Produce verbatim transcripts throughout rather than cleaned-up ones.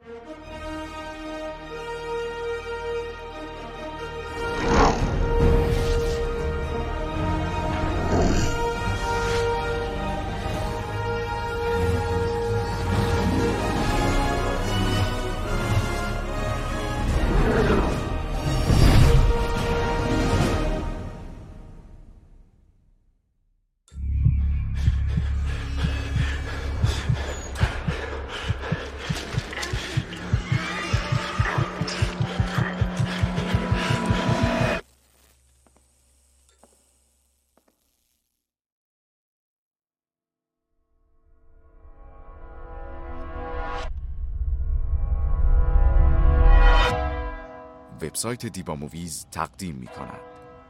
وبسایت دیبا موویز تقدیم می‌کند.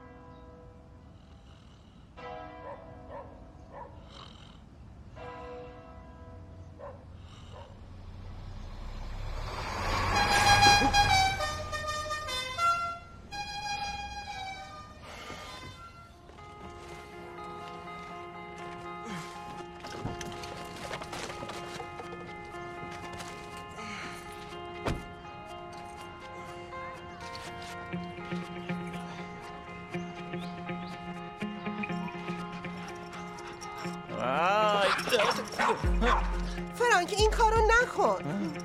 فرانک این کارو نکن.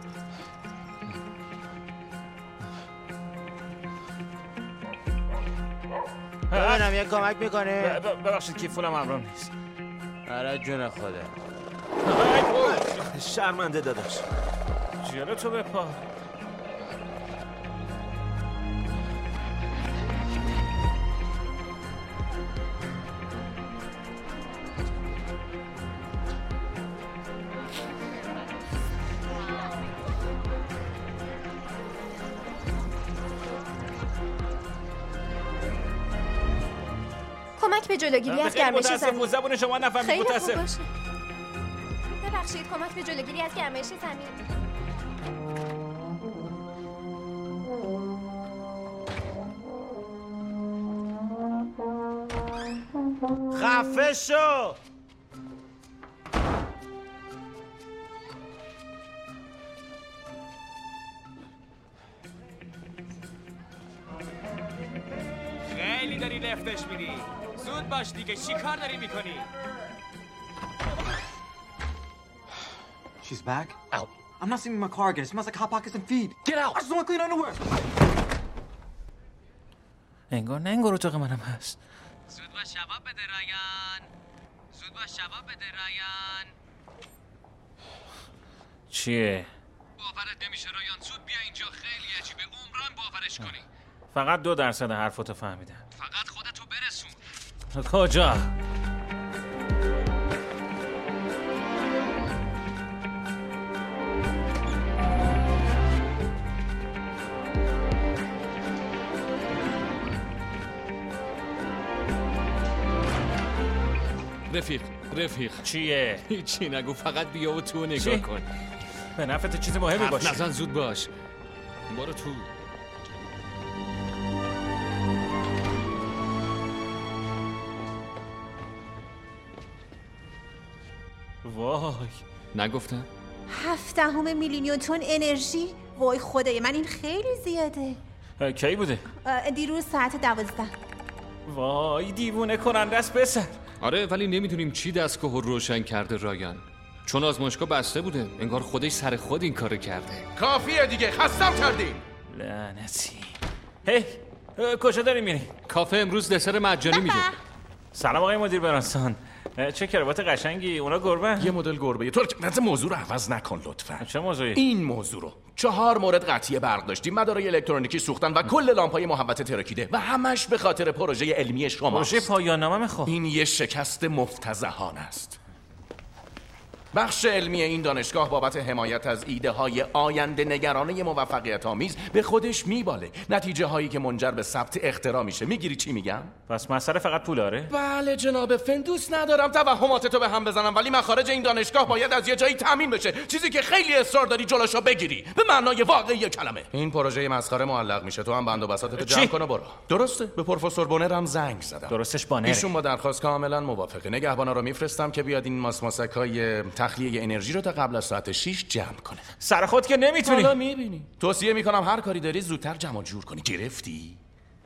ببینم یه کمک میکنه. ببخشید کیفونم همراه نیست. آره جون خدا. شرمنده داداش. جلو تو بپا. کمک به جلوگیری از گرمش زمین. زبون شما نفهمید. خیلی خوب متاسف. باشه. ببخشید کمک به جلوگیری از گرمش زمین. خفه شو. خیلی داری لفتش میدی. زود باش دیگه، چی کار داری میکنی؟ She's back? Out. I'm not seeing my car again. It smells like hot pockets and feed. Get out. I just want clean underwear. انگار نه انگار اتاق منم هست. زود باش جواب بده رایان. زود باش جواب بده رایان. چیه؟ باورت نمیشه رایان، زود بیا اینجا، خیلی عجیبه، عمران باورش کنی. فقط دو درصد حرفاتو فهمیدم. فقط خودتو برسون. کجا؟ رفیق رفیق چیه؟ هیچی نگو، فقط بیا و تو نگاه چی؟ کن. به نفعت چیز مهمی باشه. نزن، زود باش. برو تو. وای نگفتم؟ هفت دهم میلی نیوتن انرژی؟ وای خدای من، این خیلی زیاده. کی بوده؟ دیروز ساعت دوازده. وای دیوونه کننده است پسر. آره ولی نمیدونیم چی دستگاه رو روشن کرده رایان، چون آزمایشگاه بسته بوده. انگار خودش سر خود این کارو کرده. کافیه دیگه، خستم کردی. لعنتی. هی کجا داری میری؟ کافه امروز دسر مجانی میده. سلام آقای مدیر برانسان. چه کراوات قشنگی. اونا گربه؟ یه مدل گربه. تو نظر موضوع رو عوض نکن لطفا. چه موضوعی؟ این موضوع رو چهار مورد قطعی برق داشتیم، مدارای الکترونیکی سوختن و کل لامپای محوط ترکیده و همش به خاطر پروژه علمی شماست. پروژه پایان نامه میخوام. این یه شکست مفتضحانه است. بخش علمی این دانشگاه بابت حمایت از ایده های آینده نگرانه موفقیت آمیز به خودش میباله. نتیجه هایی که منجر به ثبت اختراع میشه. میگیری چی میگم؟ پس مسئله فقط پولاره؟ بله جناب فن، دوست ندارم توهماتتو به هم بزنم ولی مخارج این دانشگاه باید از یه جایی تامین بشه، چیزی که خیلی اصرار داری جلوشو بگیری به معنای واقعی کلمه. این پروژه مسخره معلق میشه. تو هم بند و بساطتو جمع کن و برو. درسته؟ به پروفسور بونر هم زنگ زدم. درستش بانره. ایشون با درخواست کاملا موافقه. نگهبانا رو میفرستم که بیاد این ماسماسکای تخلیه انرژی رو تا قبل از ساعت شش جمع کنه. سر خود که نمیتونی. حالا میبینی. توصیه میکنم هر کاری داری زودتر جمع جور کنی. گرفتی؟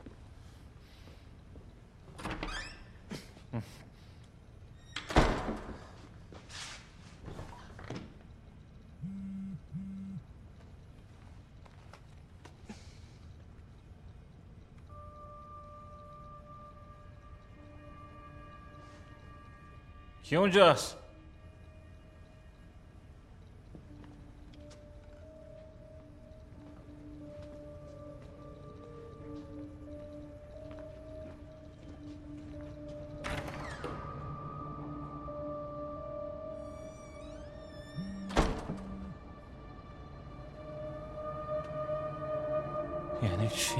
کی اونجاست؟ یعنی چی؟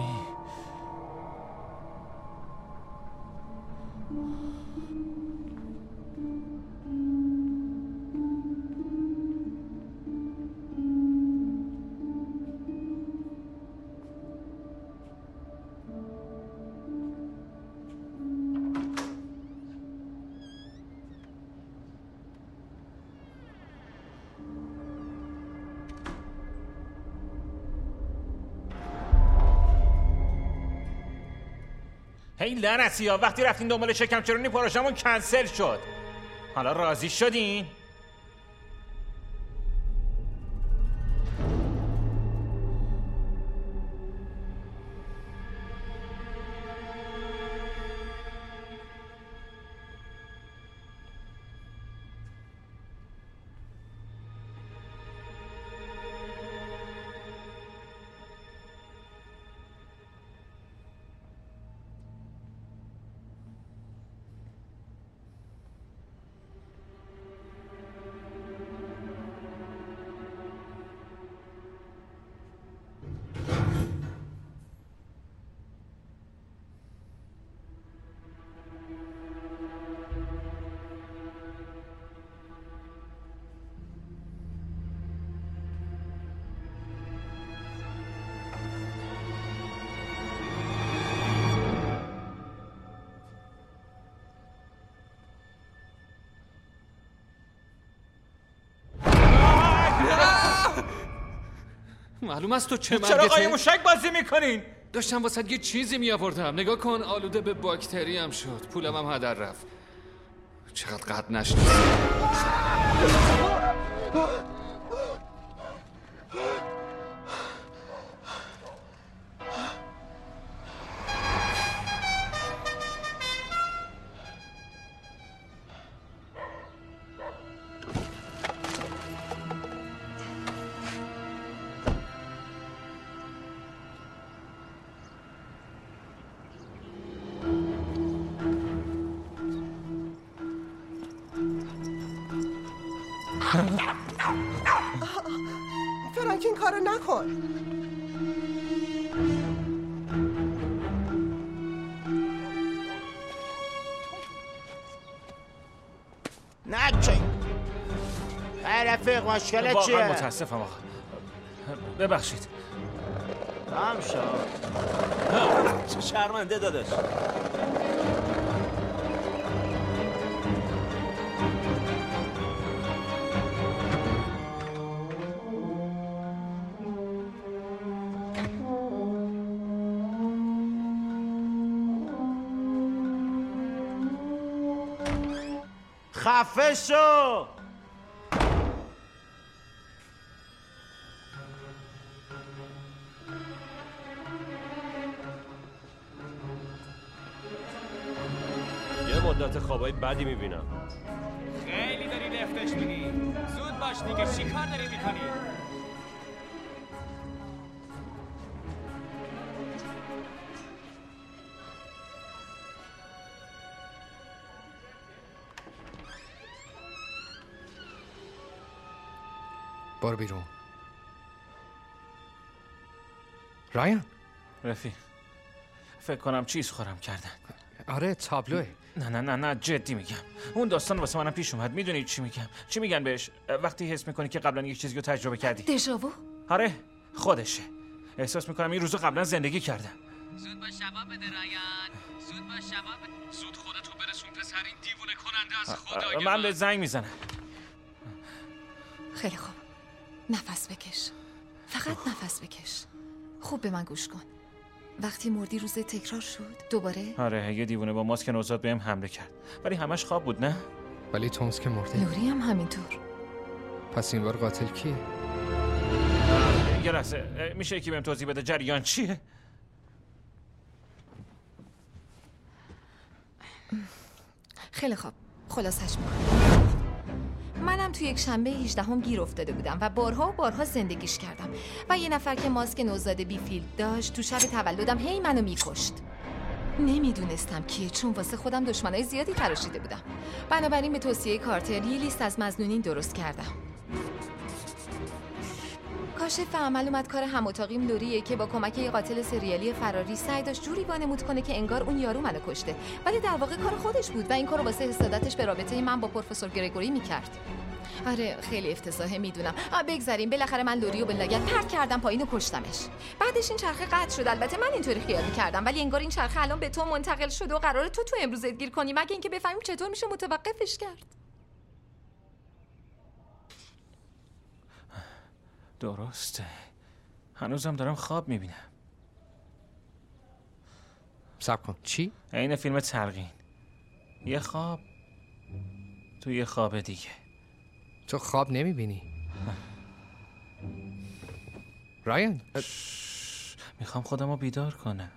هی لعنتی ها، وقتی رفتین دنبال شکم چرونی پروژمون کنسل شد. حالا راضی شدین؟ معلوم است تو چه مرگته؟ چرا قایم موشک بازی میکنین؟ داشتم واسه یه چیزی میآوردم. نگاه کن، آلوده به باکتری هم شد. پولم هم هدر رفت. چقدر قد نشناسی. فرانک این کارو نکن. نه چی؟ ای رفیق مشکلت چیه؟ واقعا متاسفم آقا، ببخشید. هم شد چه شرمنده داداش. خفه شو. یه مدت خوابای بدی میبینم. خیلی داری لفتش میدی. زود باش دیگه، چی کار داری میکنی؟ بار بیرون. رایان رفیق، فکر کنم چیز خورم کردن. آره تابلوه. نه نه نه نه جدی میگم، اون داستان واسه منم پیش اومد. میدونی چی میگم؟ چی میگن بهش وقتی حس میکنی که قبلا یک چیزی رو تجربه کردی؟ دژاوو. آره خودشه. احساس میکنم این روزو قبلا زندگی کردم. زود باش شباب بده رایان. زود باش شباب بده. زود خودتو برسون پسر، این دیوونه کننده از خدا. من به زنگ میزنم. خیلی خوب. نفس بکش. فقط نفس بکش. خوب به من گوش کن. وقتی مردی روز تکرار شد دوباره؟ آره، یه دیوونه با ماسک نوزاد بهم حمله کرد. ولی همش خواب بود نه؟ ولی تومس که مرده. لوری هم همینطور. پس این بار قاتل کیه؟ یه لحظه، میشه یکی بهم توضیح بده جریان چیه؟ خیلی خوب. خلاصش میکنم. منم توی یک شنبه هجدهم گیر افتاده بودم و بارها و بارها زندگیش کردم و یه نفر که ماسک نوزاد بیفیلد داشت تو شب تولدم هی منو میکشت. نمیدونستم کیه چون واسه خودم دشمنای زیادی تراشیده بودم. بنابراین به توصیه کارتر یه لیست از مظنونین درست کردم. کاشف عمل اومد کار هم اتاقیم لوریه که با کمک یه قاتل سریالی فراری سعی داشت جوری وانمود کنه که انگار اون یارو منو کشته، ولی در واقع کار خودش بود و این کارو واسه حسادتش به رابطه من با پروفسور گرگوری میکرد. آره خیلی افتضاحه میدونم. بگذاریم. بالاخره من لوریو به لگد پرت کردم پایین و کشتمش. بعدش این چرخه قطع شد. البته من اینطوری خیال میکردم ولی انگار این چرخه الان به تو منتقل شده و قراره تو تو امروزت گیر کنی مگه اینکه بفهمیم چطور میشه متوقفش کرد. درسته. هنوزم دارم خواب میبینم. صبر کن. چی؟ این فیلم تلقین. یه خواب تو یه خواب دیگه. تو خواب نمیبینی؟ رایان میخوام خودم رو بیدار کنم.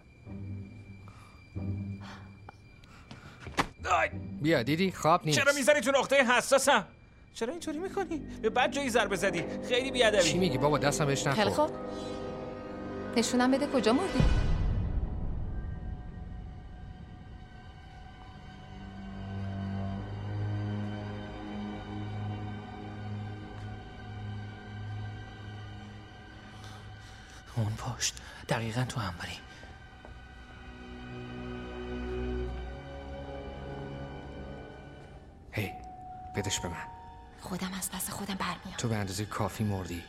بیا دیدی خواب نیست. چرا میزنی تو نقطه حساسم؟ چرا اینطوری میکنی؟ به بد جایی ضربه زدی. خیلی بیادبی. چی میگی بابا؟ دستم بهش نخور. خیلی خوب. نشونم بده کجا مردی؟ اون پشت دقیقاً تو انباری. هی بدش به من. خودم از پس خودم برمیام. تو به اندازه کافی مردی.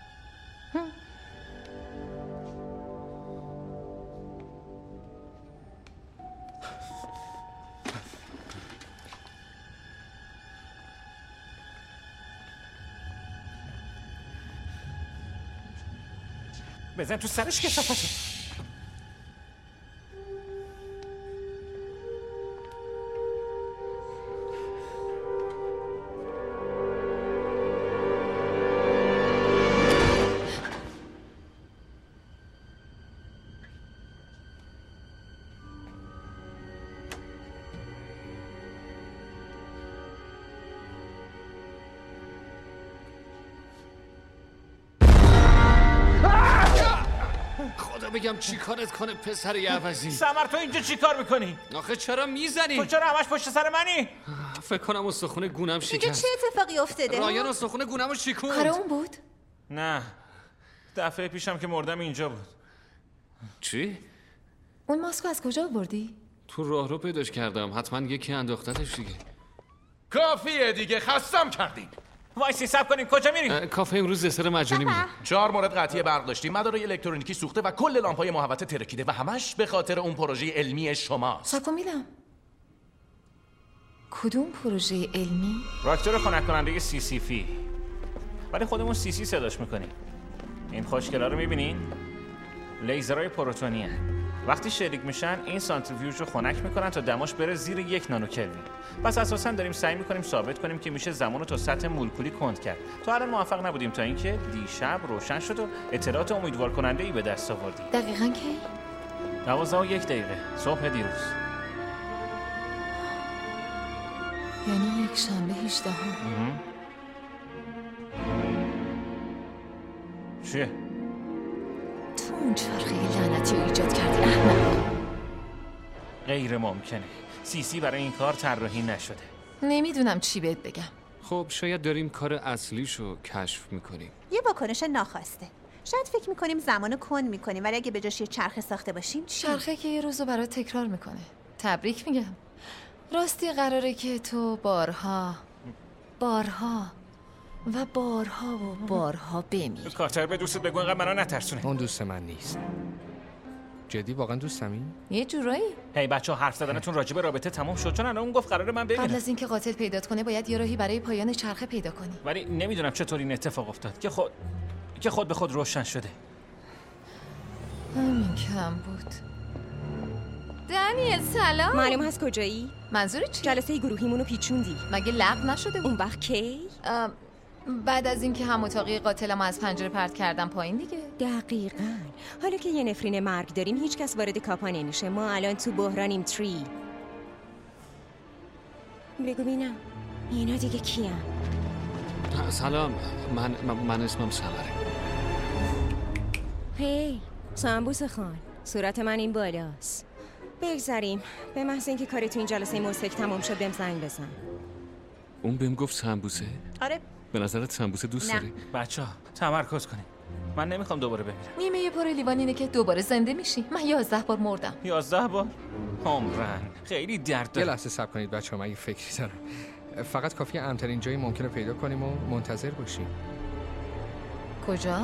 بزن تو سرش که صفتو. بگم چی کارت کنه پسر یه عوضی. سمر تو اینجا چی کار میکنی؟ آخه چرا میزنی؟ تو چرا همش پشت سر منی؟ فکر کنم استخونه گونم شکست. اینجا چه اتفاقی افتاده؟ رایان استخونه گونمو شکوند. کار اون بود؟ نه دفعه پیشم که مردم اینجا بود. چی؟ اون ماسکو از کجا آوردی؟ تو راهرو پیداش کردم. حتما یکی انداختتش دیگه. کافیه دیگه، خستم کردین. وایسی صبر کنین. کجا میریم؟ کافه امروز دسر مجانی میده. چهار مورد قطعی برق داشتیم، مدارای الکترونیکی سوخته و کل لامپای محوطه ترکیده و همش به خاطر اون پروژه علمی شماست. صبر کن میدم. کدوم پروژه علمی؟ راکتور خنک کننده سی سی فی. ولی خودمون سی سی صداش میکنیم. این خوشگلا رو میبینین؟ لیزرهای پروتونی هن. وقتی شلیک میشن این سانتریفیوژ رو خنک میکنن تا دماش بره زیر یک نانو کلوین. پس اساسا داریم سعی میکنیم ثابت کنیم که میشه زمان رو تا سطح مولکولی کند کرد. تا الان موفق نبودیم تا اینکه دیشب روشن شد و اطلاعات امیدوار کننده ای به دست آوردیم. دقیقاً کی؟ دوازده و یک دقیقه صبح دیروز. یعنی یک شنبه هجدهم. چیه؟ تو اون چرخه لعنتی رو ایجاد کردی احمق. غیر ممکنه. سی سی برای این کار طراحی نشده. نمیدونم چی بهت بگم. خب شاید داریم کار اصلیشو کشف میکنیم. یه واکنش ناخواسته. شاید فکر میکنیم زمانو کند میکنیم ولی اگه به جاش یه چرخه ساخته باشیم چی؟ چرخه که یه روزو برات تکرار میکنه. تبریک میگم. راستی قراره که تو بارها بارها و بارها و بارها بمیری. کارتر به دوستت بگو اینقدر منو نترسونه. اون دوست من نیست. جدی واقعا دوستمی؟ یه جورایی. هی بچه‌ها حرف زدنتون راجع به رابطه تموم شد؟ چون الان اون گفت قراره من ببینم. قبل از اینکه قاتل پیدات کنه باید یه راهی برای پایان چرخه پیدا کنی. ولی نمیدونم چطور این اتفاق افتاد که خود که خود به خود روشن شده. همین کم بود. دنیل سلام. معلوم هست کجایی؟ منظور چی؟ جلسه گروهیمونو پیچوندی. مگه لغو نشده بود؟ اون وقت کی؟ بعد از اینکه هم اتاقی قاتلم از پنجره پرت کردم پایین دیگه. دقیقاً. حالا که یه نفرین مرگ داریم هیچ کس وارد کاپا نمیشه. ما الان تو بحرانیم تری. بگو بینم اینا دیگه کیان؟ سلام، من من اسمم سمره. هی سنبوس خان، صورت من این بالاست. بگذاریم به محض اینکه کار تو این جلسه موسیقی تمام شد بهم زنگ بزن. اون بهم گفت سنبوسه؟ آره. به نظرت سنبوسه دوست داری؟ بچه‌ها تمرکز کنیم. من نمیخوام دوباره بمیرم. نیمه پر لیوان اینه که دوباره زنده میشی. من یازده بار مردم. یازده بار؟ عمرن خیلی درد داره. یه لحظه صبر کنید بچه‌ها، من یه فکری دارم. فقط کافیه امن‌ترین جایی ممکنه پیدا کنیم و منتظر باشیم. کجا؟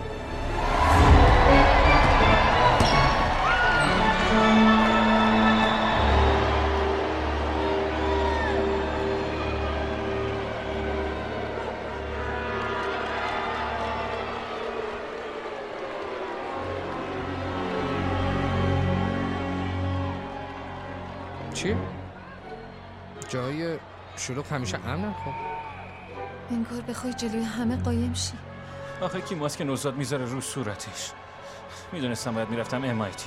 چی؟ جای شلوغ همیشه امنن خب. این کار بخوای جلوی همه قایم شی. آخه کی ماسک نوزاد میذاره رو صورتش؟ میدونستم باید میرفتم ام آی تی.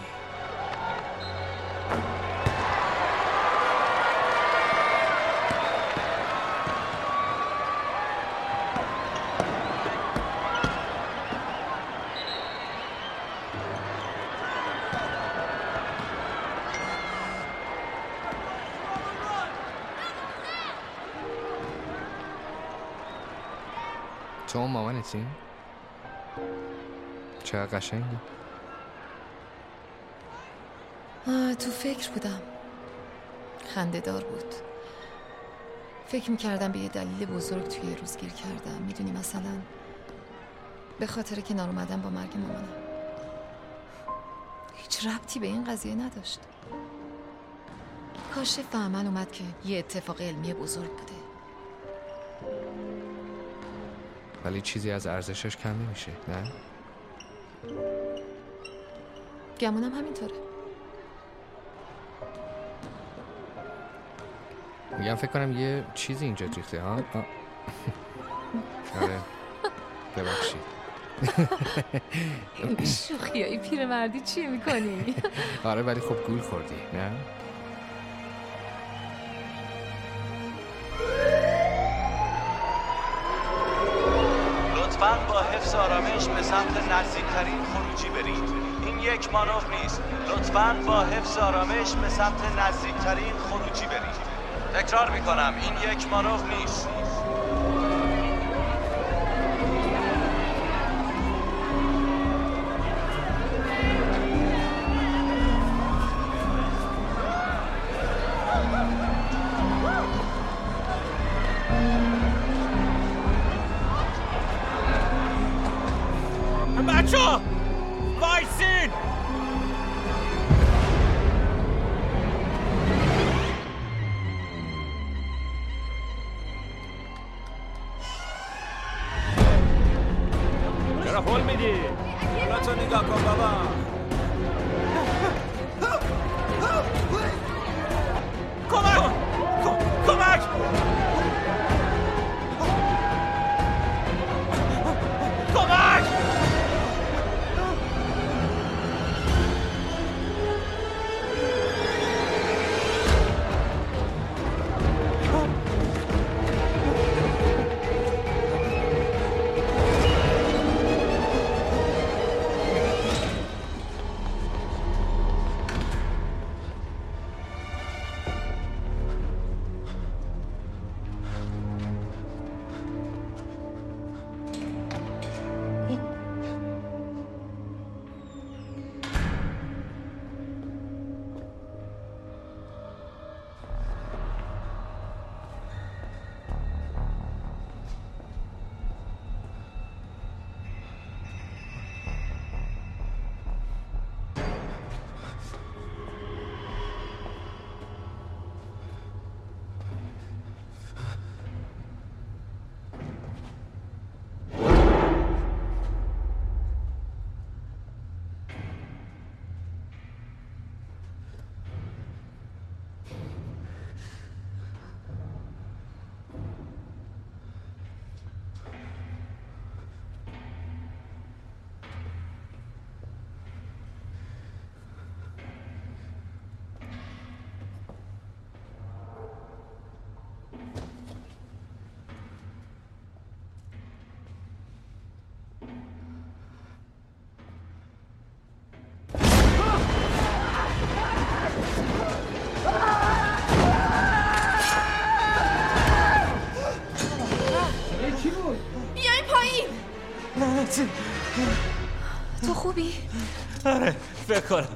تو اون مامانتی؟ چقدر قشنگی. آه تو فکر بودم. خنده دار بود. فکر میکردم به یه دلیل بزرگ توی روز گیر کردم. میدونی مثلا به خاطر کنار اومدم با مرگ مامانم. هیچ ربطی به این قضیه نداشت. کاش فهمن اومد که یه اتفاق علمی بزرگ بوده. ولی چیزی از ارزشش کم نمیشه، نه؟ گمونم همینطوره. میگم فکر کنم یه چیزی اینجا ریخته ها. آره ببخشید. این شوخیای پیرمردی چی میکنی؟ آره ولی خب گول خوردی، نه؟ لطفاً با حفظ آرامش به سمت نزدیکترین خروجی برید. این یک مانور نیست. لطفاً با حفظ آرامش به سمت نزدیکترین خروجی برید. تکرار میکنم این یک مانور نیست. بچه وایسین. چرا هول میدی؟ حالا تو نگاه کن بابا. کمک کمک کمک. تو خوبی؟ آره فکر کنم.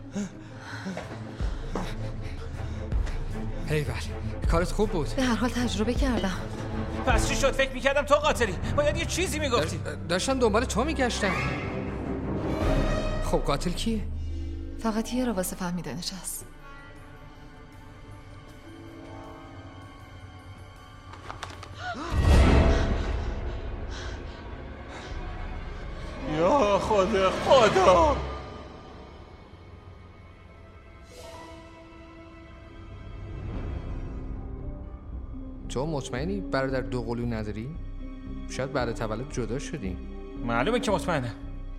ایول کارت خوب بود. به هر حال تجربه کردم. پس چی شد؟ فکر میکردم تو قاتلی. باید یه چیزی میگفتی. داشتم دنبال تو میگشتم. خب قاتل کیه؟ فقط یه رو واسه فهمیدنش هست. یا خدا خدا. تو مطمئنی برادر دو قلو نداری؟ شاید بعد تولد جدا شدی. معلومه که مطمئنم.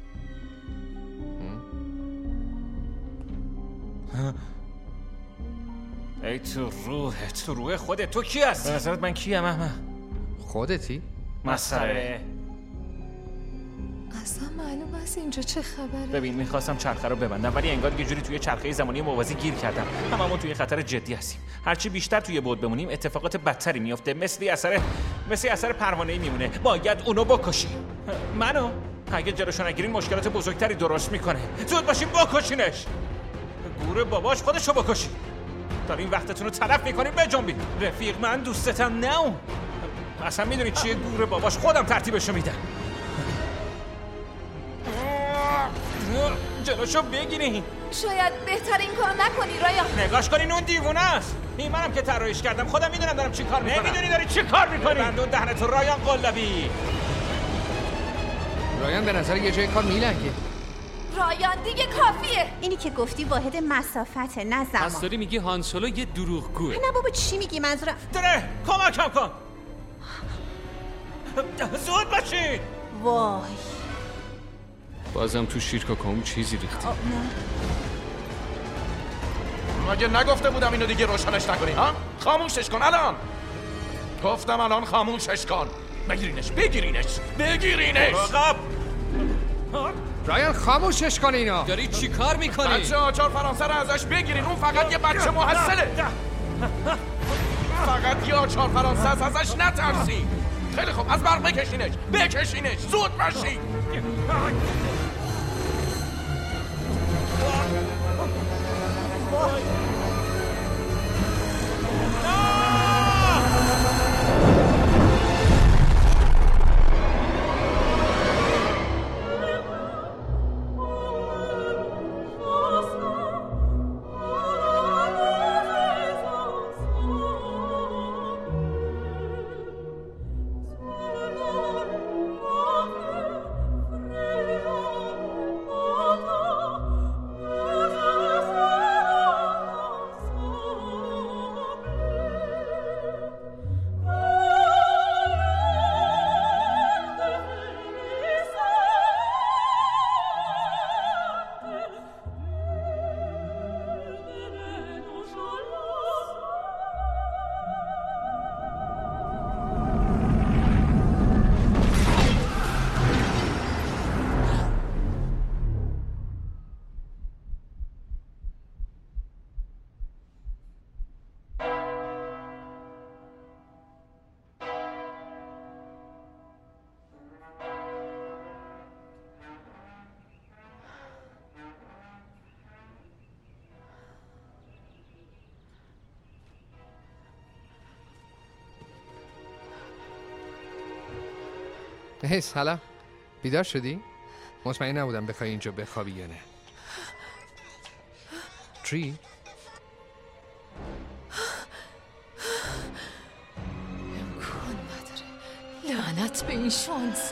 ای تو روحت، تو روح خودت، تو کی هستی؟ به نظرت من کیم احمد؟ خودتی؟ مسخره. اصلا معلوم است اینجا چه خبره. ببین میخواستم چرخه رو ببندم ولی انگار یه جوری توی چرخه زمانی موازی گیر کردم. هممون توی خطر جدی هستیم. هرچی بیشتر توی بود بمونیم اتفاقات بدتری میفته. مثل اثر مثل اثر پروانه‌ای میمونه. باید اونو بکشی. منو اگه جلوشو نگیرین مشکلات بزرگتری درست میکنه. زود باشین بکشینش. گور باباش خودشو بکشی. دارین وقتتون رو تلف میکنین. بجنبین. رفیق من دوستتم نه. اصلا میدونی چیه گور باباش؟ خودم ترتیبشو میدم. جلوشو بگیرین. شاید بهتر این کارو نکنی رایان. نگاش کنین اون دیوونه است. این منم که طراحیش کردم. خودم میدونم دارم چی کار میکنم. نمیدونی داری چی کار میکنی؟ بندون دهنتو رایان قلابی. رایان به نظر یه جای کار میلنگه. رایان دیگه کافیه. اینی که گفتی واحد مسافته نه زمان. پس داری میگی هان سولو یه دروغگوه. نه بابا چی میگی؟ منظورم داره کمکم کن. زود باشین. وای بازم تو شیرکاکائوم چیزی ریختی. مگه نگفته بودم اینو دیگه روشنش نکنین ها؟ خاموشش کن الان. گفتم الان خاموشش کن. بگیرینش بگیرینش بگیرینش. راقب رایان خاموشش کن اینو. داری چی کار میکنی؟ بچه آچار فرانسه رو ازش بگیرین. اون فقط یه بچه محصله. فقط یه آچار فرانسه است. ازش نترسی. خیلی خوب از برق بکشینش بکشینش. زود باشی. هی سلام. بیدار شدی؟ مطمئن نبودم بخوای اینجا بخوابی یا نه. تری؟ امکان نداره. لعنت به این شانس.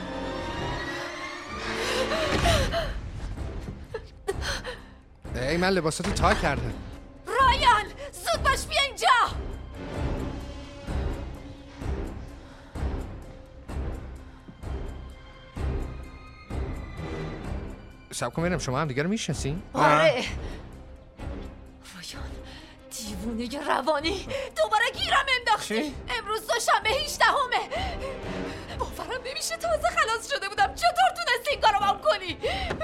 ای من لباساتو تا کردم. رایان زود باش بیا اینجا. سب کن ببینم شما هم دیگه رو میشناسین؟ آره. رایان دیوونه روانی دوباره گیرم انداختی. امروز دوشنبه هجدهمه. باورم نمیشه تازه خلاص شده بودم. چطور تونستی این کارو بام کنی؟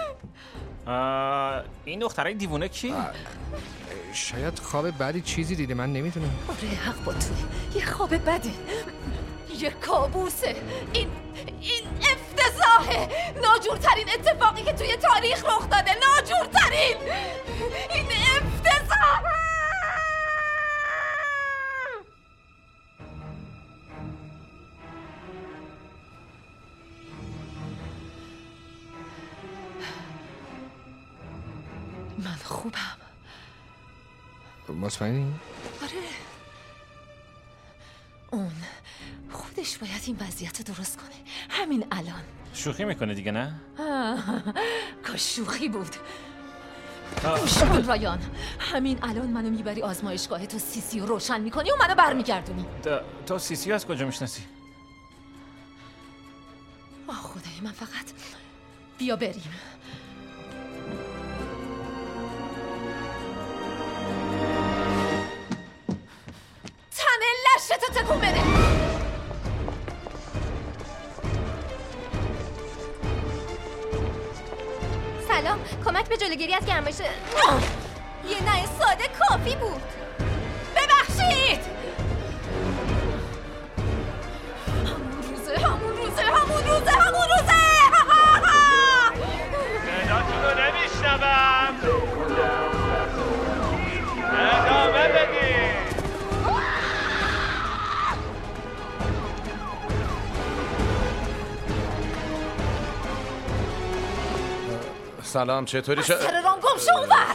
این دخترای دیوونه کی؟ شاید خواب بعدی چیزی دیده من نمیدونم. آره حق با توه. یه خواب بده. یه کابوسه. این این افتضاح. افتضاحه. ناجورترین اتفاقی که توی تاریخ رخ داده. ناجورترین. این افتضاحه. من خوبم. مطمئنی؟ آره. اون خودش باید این وضعیت درست کنه همین الان. شوخی میکنه دیگه نه؟ کاش شوخی بود. گوش کن رایان، همین الان منو میبری آزمایشگاه تو سیسی رو روشن میکنی و منو برمیگردونی. تو سیسی از کجا میشناسی؟ آه خدای من، فقط بیا بریم. تنه لشتو تکون بده. سلام، کمک به جلوگیری از گرمایش. یه نه ساده کافی بود. ببخشید. همون روزه همون روزه همون روزه همون روزه صداتون رو نمیشنوم. ادامه بدید. سلام، چطوری شد؟ سر ران گم شو اونور.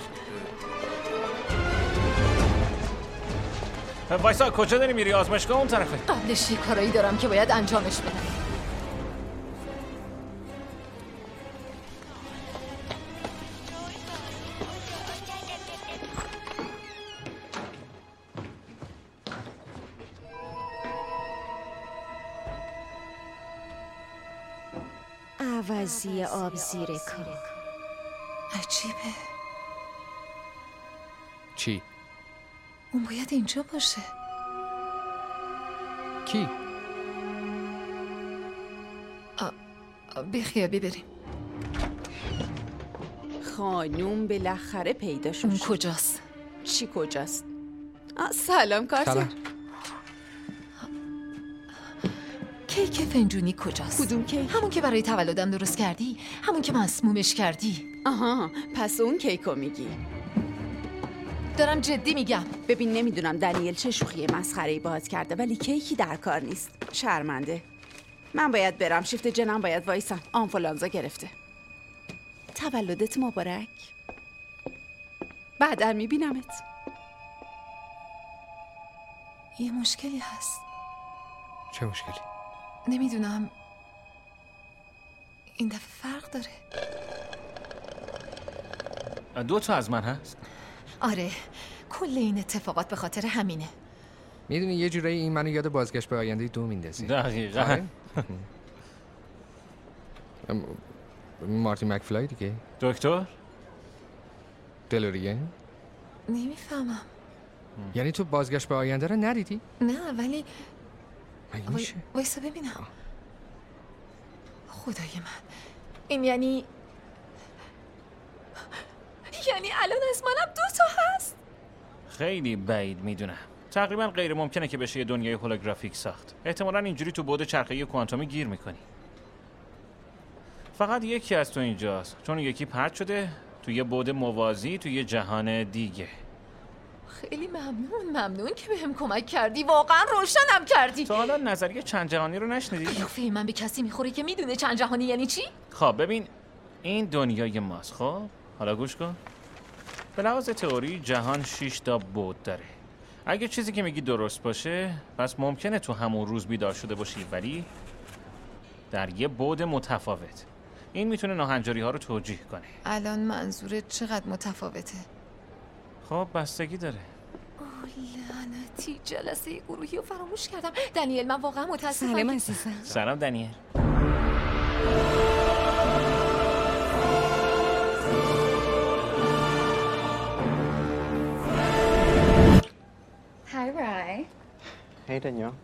وایسا، کجا داری میری؟ آزمایشگاه اون طرفه. قبلش یه کارایی دارم که باید انجامش بدم. عوضی آب زیر کار. عجیبه. چی؟ اون باید اینجا باشه. کی؟ بخیر ببریم. خانوم بالاخره پیدا شد. اون کجاست؟ چی کجاست؟ سلام کارتر. کیک فنجونی کجاست؟ کدوم کیک؟ همون که برای تولدم درست کردی، همون که مسمومش کردی. آها، پس اون کیکو میگی. دارم جدی میگم. ببین، نمیدونم دنیل چه شوخی مسخره‌ای باهات کرده، ولی کیکی در کار نیست. شرمنده. من باید برم، شیفت جنم باید وایسم. آنفولانزا گرفته. تولدت مبارک. بعدا میبینمت. یه مشکلی هست. چه مشکلی؟ نمیدونم، این دفعه فرق داره. دو تا از من هست؟ آره، کل این اتفاقات به خاطر همینه. میدونی یه جورایی این منو یاد بازگشت به آینده دو میندازی. دقیقاً. آره؟ مارتین مکفلای دیگه. دکتر؟ دلوریه؟ نمیفهمم. یعنی تو بازگشت به آینده رو ندیدی؟ نه، ولی میشه؟ وایسا ببینم. خدای من، این یعنی یعنی الان از منم دو تا هست. خیلی بعید میدونم. تقریبا غیر ممکنه که بشه یه دنیای هولوگرافیک ساخت. احتمالاً اینجوری تو بعد چرخه‌ای کوانتومی گیر میکنی. فقط یکی از تو اینجاست، چون یکی پرت شده تو یه بعد موازی تو یه جهان دیگه. خیلی ممنون ممنون که بهم کمک کردی، واقعا روشنم کردی. تو حالا نظریه چند جهانی رو نشنیدی؟ قیافه من به کسی میخوره که میدونه چند جهانی یعنی چی؟ خب ببین، این دنیای ماست. خب حالا گوش کن. به لحاظ تئوری جهان شش تا بعد داره. اگه چیزی که میگی درست باشه، پس ممکنه تو همون روز بیدار شده باشی، ولی در یه بعد متفاوت. این میتونه ناهنجاری ها رو توجیه کنه. الان منظورت چقدر متفاوته؟ خب بستگی داره. اوه لعنتی، جلسه گروهی رو فراموش کردم. دنیل، من واقعا متاسفم. سلام عزیزم. سلام دنیل. Hi, Rai. Hey, Danielle.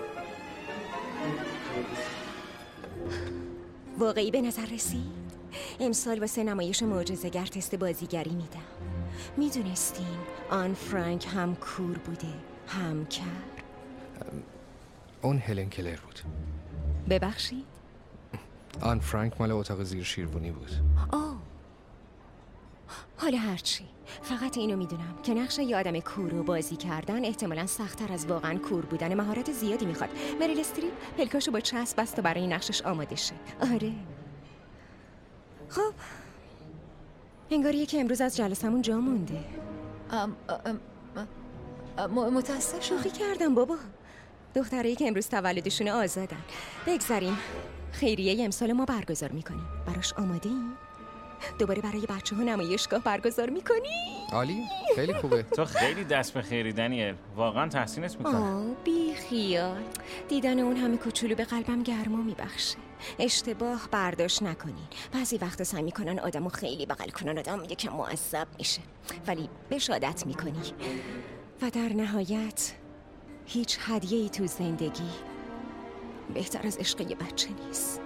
واقعی به نظر رسید؟ امسال واسه نمایش معجزه‌گر تست بازیگری میدم. میدونستین آن فرانک هم کور بوده هم کر؟ اون هلن کلر بود. ببخشید؟ آن فرانک مال اتاق زیر شیروانی بود. آه حالا هرچی، فقط اینو میدونم که نقش یه آدم کور رو بازی کردن احتمالاً سخت‌تر از واقعاً کور بودن مهارت زیادی میخواد. مریل استریپ پلکاشو با چسب بست تا برای نقشش آماده شه. آره. خب انگاریه که امروز از جلسمون جا مونده. ام ام ام متاسفم. شوخی کردم بابا. دخترایی که امروز تولدشون آزادن. بگذاریم خیریه امسال ما برگزار میکنیم. براش آماده ایم؟ دوباره برای بچه ها نمایشگاه برگزار میکنی؟ عالی، خیلی خوبه. تو خیلی دست به خیری دنیل، واقعا تحسینت میکنم. آه بی خیال، دیدن اون همه کوچولو به قلبم گرما میبخشه. اشتباه برداشت نکنین. بعضی وقتا سعی میکنن آدمو خیلی بغل کنن، آدم یکم معذب میشه، ولی بهش عادت میکنی و در نهایت هیچ هدیه‌ای تو زندگی بهتر از عشق یه بچه نیست.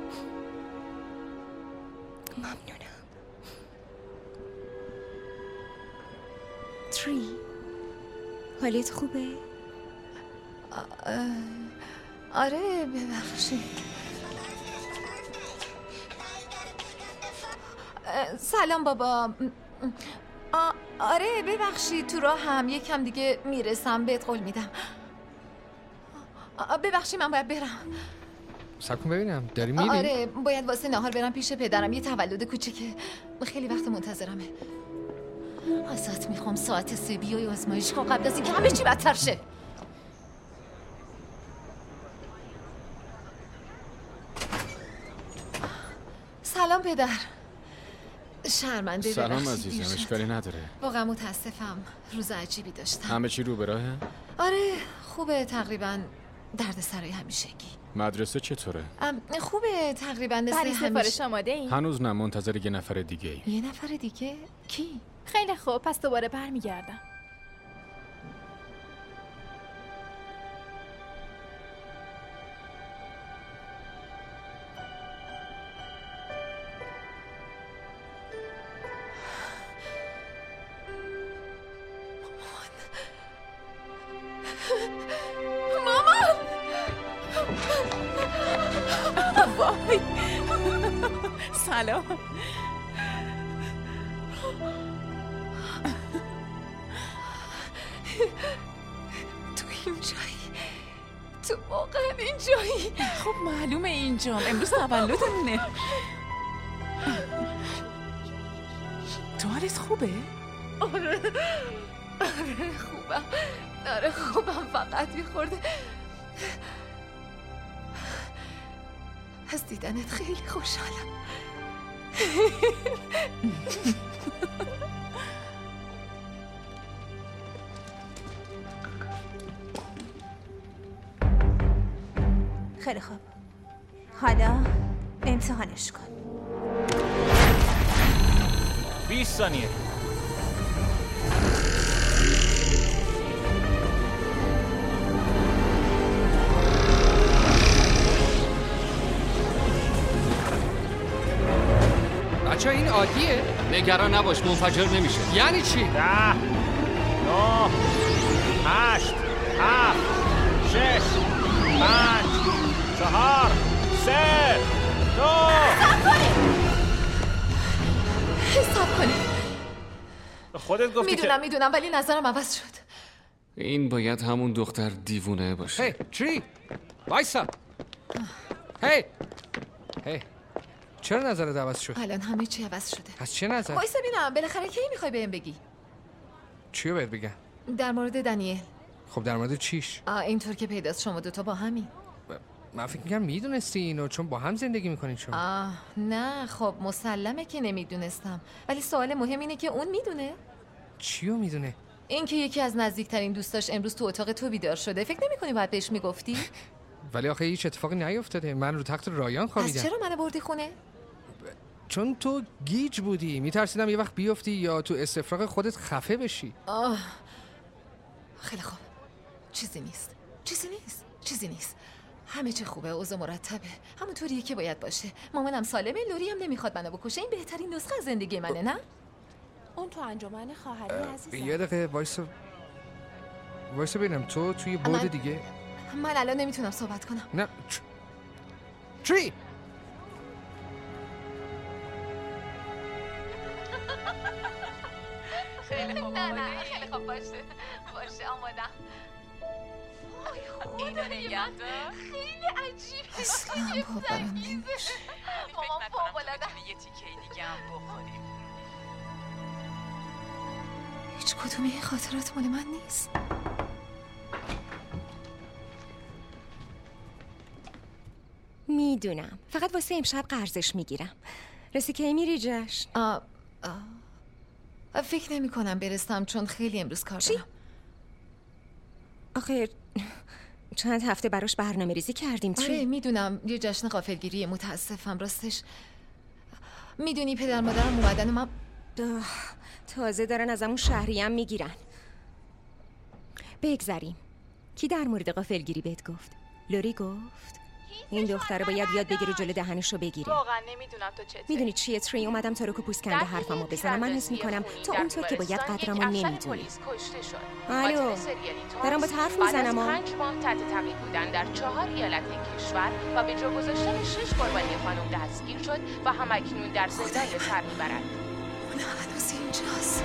ممنونم. تری، حالت خوبه؟ آره ببخشید. سلام بابا. آره ببخشید، تو راه هم یکم دیگه میرسم، بهت قول میدم. ببخشید من باید برم. صبر کن ببینم، داری میری؟ آره باید واسه نهار برم پیش پدرم، یه تولد کوچیکه، خیلی وقت منتظرمه. ازت میخوام ساعت سه بیای آزمایشگاه قبل از اینکه همه چی بدتر شه. سلام پدر. شرمنده. سلام عزیزم، اشکالی نداره. واقعا متاسفم، روز عجیبی داشتم. همه چی رو به راهه؟ آره خوبه، تقریبا درد سرای همیشگی. مدرسه چطوره؟ خوبه تقریبا مثل برای همیشه. سفارش آماده این؟ هنوز نه، منتظر یه نفر دیگه ای. یه نفر دیگه؟ کی؟ خیلی خوب، پس دوباره برمیگردم. مامان! وای! سلام. تو این جایی؟ تو واقعا این جایی؟ خب معلومه اینجام، امروز تولدمونه. تو حالت خوبه؟ آره آره خوبم، آره خوبم، فقط میخورده. از دیدنت خیلی خوشحالم. خیلی خوب، حالا امتحانش کن. بیست ثانیه. بچه این عادیه؟ نگران نباش، منفجر نمیشه. یعنی چی؟ ده نه هشت هفت شش پنج چهار سه دو حساب کنی. خودت گفتی میدونم که میدونم ولی نظرم عوض شد. این باید همون دختر دیوونه باشه. هی تری وایسا. هی هی چرا نظرت عوض شد؟ الان همه چی عوض شده. از چه نظر؟ وایسا ببینم بالاخره کی میخوای بهم بگی؟ چیو بهت بگم؟ در مورد دنیل. خب در مورد چیش؟ آه اینطور که پیداست شما دوتا با همین. من فکر می‌کردم میدونستی اینو، چون با هم زندگی میکنین شما. آه نه خب مسلمه که نمیدونستم، ولی سوال مهم اینه که اون میدونه؟ چیو میدونه؟ این که یکی از نزدیکترین دوستاش امروز تو اتاق تو بیدار شده، فکر نمی‌کنی باید بهش میگفتی؟ ولی آخه هیچ اتفاقی نیفتاده، من رو تخت رایان خوابیدم. پس چرا منو بردی خونه؟ چون تو گیج بودی، میترسیدم یه وقت بیفتی یا تو استفراغ خودت خفه بشی. آه خیلی خوب، چیزی نیست چیزی نیست چیزی نیست همه چی خوبه، اوضاع مرتبه، همونطوریه که باید باشه. مامانم سالمه، لوری هم نمیخواد منو بکشه. این بهترین نسخه از زندگی منه، نه؟ اون تو انجمن خواهری عزیزم. یه دقیقه وایسا وایسا ببینم تو توی بود من... دیگه. من الان نمیتونم صحبت کنم. نه تری خیلی خوب. نه نه خیلی خوب باشه باشه آمادم. خدا نگهدار. خیلی عجیبه. اصلا باورم نمیشه. مامان فوق‌العاده یه تیکه دیگه هم بخوریم. هیچ کدوم این خاطرات مال من نیست. میدونم، فقط واسه امشب قرضش میگیرم. رسی کی میری جشن؟ آه آه. فکر نمی کنم برستم چون خیلی امروز کار دارم. آخه چند هفته براش برنامه ریزی کردیم. آره میدونم، یه جشن غافلگیری. متاسفم راستش. میدونی پدر مادرم اومدن و من تازه دارن از همون شهریم میگیرن. بگذریم. کی در مورد غافلگیری بهت گفت؟ لوری گفت؟ این دختره باید یاد بگیره جلو دهنشو بگیره. واقعا نمیدونم تو چطوری. میدونی چیه تری؟ اومدم تا رو که پوست کنده حرفمو بزنم. من حس میکنم تو اونطور که باید قدرمو نمیدونی. الو دارم با حرف میزنم. بعد از پنج ماه تحت تعقیب بودن در چهار ایالت کشور و به جا گذاشتن شش قربانی خانم دستگیر شد و همکنون در زندان به سر میبرد. اون هنوز اینجاست.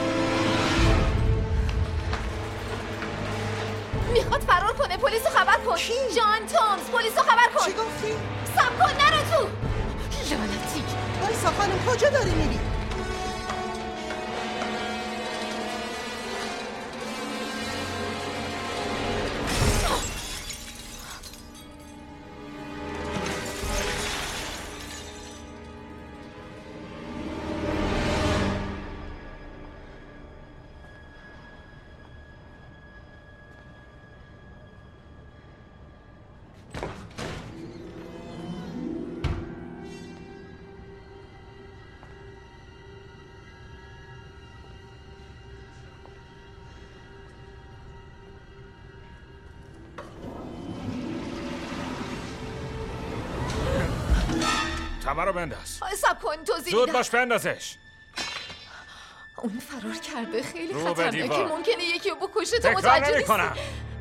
میخواد فرار کنه. پلیسو خبر کن. کی؟ جان تومز. پلیسو خبر کن. چی گفتی؟ سب کن نرو تو. لعنتی. وایسا خانم کجا داری میری؟ تبر رو بنداز. سب کن توضیح زود باش بندازش. اون فرار کرده. خیلی رو خطرناکه. ممکنه یکی رو بکشه. تو تکرار متوجه نمی کنم.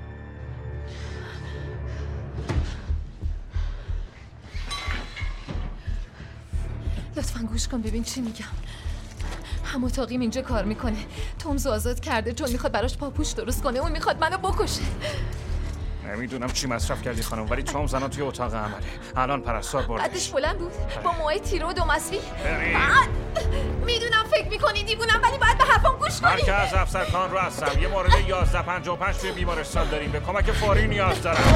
لطفاً گوش کن ببین چی میگم. هم اتاقیم اینجا کار میکنه. تومز آزاد کرده چون میخواد براش پاپوش درست کنه. اون میخواد منو بکشه. نمیدونم چی مصرف کردی خانم، ولی تومز الان توی اتاق عمله. الان پرستار بردش. قدش بلند بود با موهای تیره و دو مسوی. بریم. میدونم فکر میکنی دیوونم، ولی باید به حرفم گوش کنی. مرکز افسرخان رو هستم. یه مورد یازده پنجاه و پنج توی بیمارستان داریم. به کمک فوری نیاز دارم.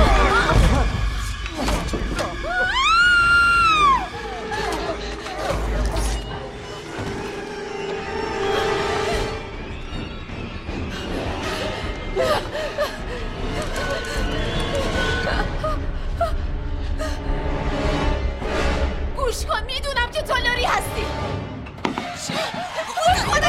گوش کن، میدونم که تو لوری هستی. خدا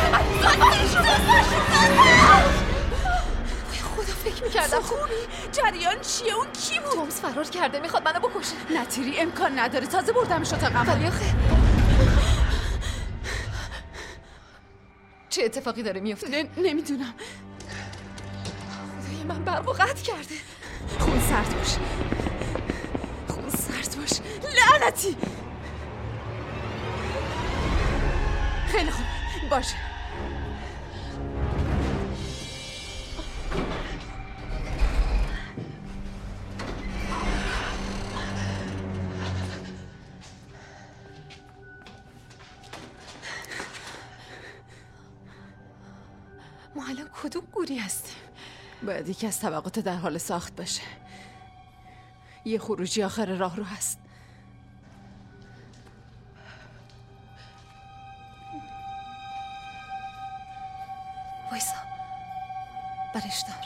خدا فکر میکردم خوبی؟ جریان چیه؟ اون کی بود؟ تومز فرار کرده، میخواد منو بکشه. نتیری امکان نداره، تازه بردمش اتاقم. ولی آخه چه اتفاقی داره میفته؟ نمیدونم. خدای من برقو قطع کرده. خون سرد باش، خون سرد باش. لعنتی. خیلی خوب باشه. ما الان کدوم گوری هستیم؟ باید یکی از طبقات در حال ساخت باشه. یه خروجی آخر راه رو هست. وایسا، برش دار.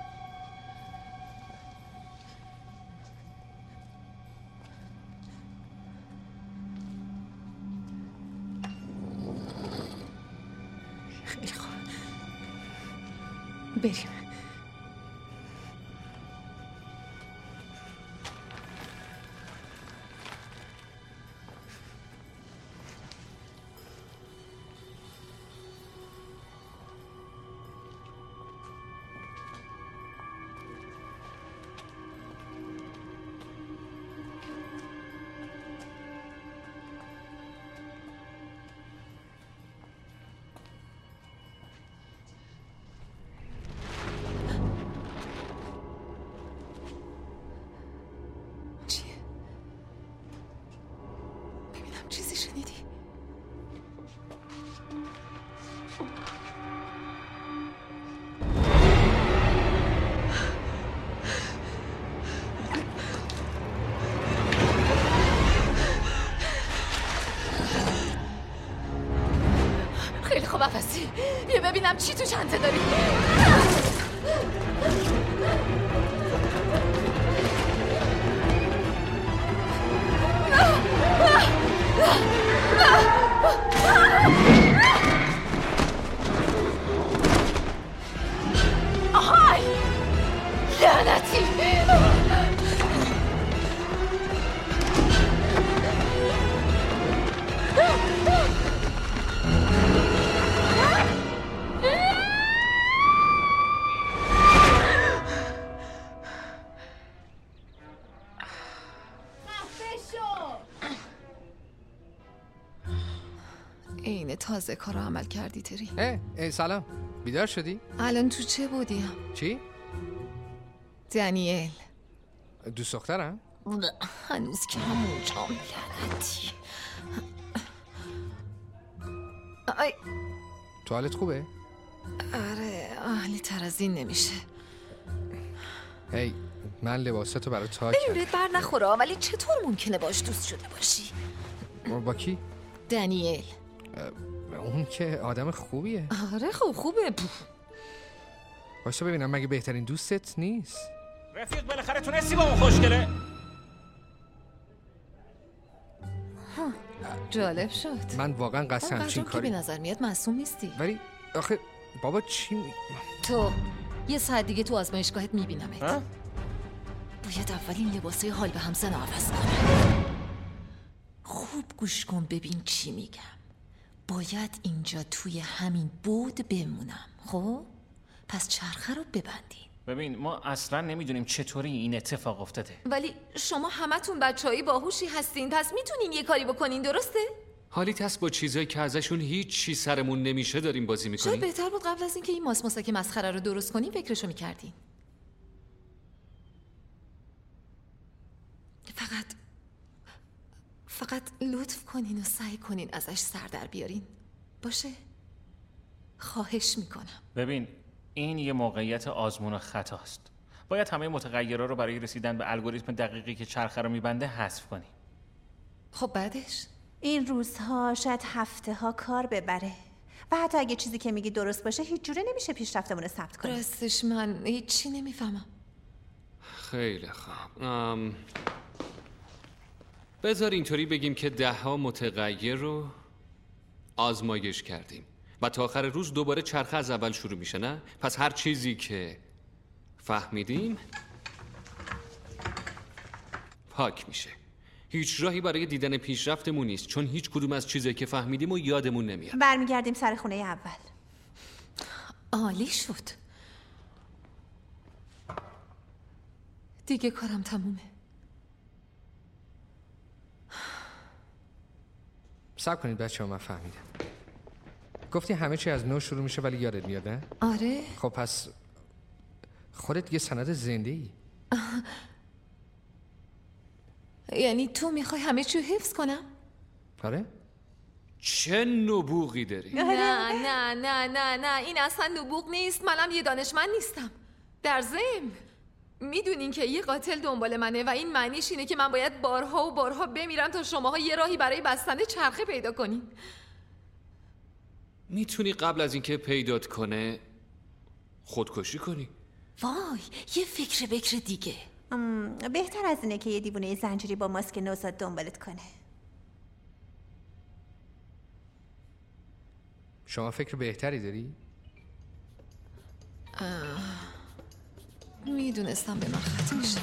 خیلی خوب، بریم. خیلی خوب عفسی، بیا ببینم چی تو چنته داری. آهای لعنتی. این تازه کارو عمل کردی تری. اه, اه سلام، بیدار شدی؟ الان تو چه بودیم؟ چی؟ دنیل. دوست دخترم؟ هنوز که همونجام لعنتی. آی توالت خوبه؟ آره اهلی تر از این نمیشه. هی من لباساتو برای تا کردم. بر نخوره، ولی چطور ممکنه باش دوست شده باشی؟ با کی؟ دنیل. اون که آدم خوبیه. آره خب خوبه. باشو ببینم مگه بهترین دوستت نیست؟ رفیق بالاخره تونستی با اون خوشگله؟ جالب شد. من واقعا قصد همچین کاری. به نظر میاد معصوم نیستی. ولی آخه بابا چی می... تو یه ساعت دیگه تو آزمایشگاهت میبینمت. باید اولین لباسای حال به همزن عوض کنم. خوب گوش کن ببین چی میگم. باید اینجا توی همین بود بمونم. خب پس چرخه رو ببندیم. ببین ما اصلا نمیدونیم چطوری این اتفاق افتاده، ولی شما همتون بچه‌ای باهوشی هستین، پس میتونین یه کاری بکنین، درسته؟ حالیت هست با چیزایی که ازشون هیچ چی سرمون نمیشه داریم بازی میکنیم. شاید بهتر بود قبل از اینکه این ماس ماسک مسخره رو درست کنین فکرشو میکردین. فقط فقط لطف کنین و سعی کنین ازش سر در بیارین. باشه؟ خواهش میکنم. ببین این یه موقعیت آزمون و خطاست. باید همه متغیرها رو برای رسیدن به الگوریتم دقیقی که چرخه رو میبنده حذف کنی. خب بعدش؟ این روزها شاید هفته ها کار ببره و حتی اگه چیزی که میگی درست باشه هیچ جوره نمیشه پیشرفتمون رو ثبت کنیم. راستش من هیچی نمیفهمم. خیلی خوب. ام... بذار اینطوری بگیم که ده ها متغیر رو آزمایش کردیم و تا آخر روز دوباره چرخه از اول شروع میشه، نه؟ پس هر چیزی که فهمیدیم پاک میشه. هیچ راهی برای دیدن پیشرفتمون نیست، چون هیچ کدوم از چیزایی که فهمیدیم و یادمون نمیاد. برمیگردیم سر خونه اول. عالی شد. دیگه کارم تمومه. صبر کنید بچه‌ها، من فهمیدم. گفتی همه چی از نو شروع میشه ولی یادت میاد، نه؟ آره. خب پس خودت یه سند زنده ای. یعنی تو میخوای همه چی رو حفظ کنم؟ آره؟ چه نبوغی داری؟ نه نه نه نه نه این اصلا نبوغ نیست. منم یه دانشمند نیستم. در ضمن میدونین که یه قاتل دنبال منه و این معنیش اینه که من باید بارها و بارها بمیرم تا شماها یه راهی برای بستن چرخه پیدا کنین. میتونی قبل از اینکه پیدات کنه خودکشی کنی؟ وای یه فکر بکر دیگه. بهتر از اینه که یه دیوونه زنجیری با ماسک نوزاد دنبالت کنه. شما فکر بهتری داری؟ میدونستم به من خط میشه.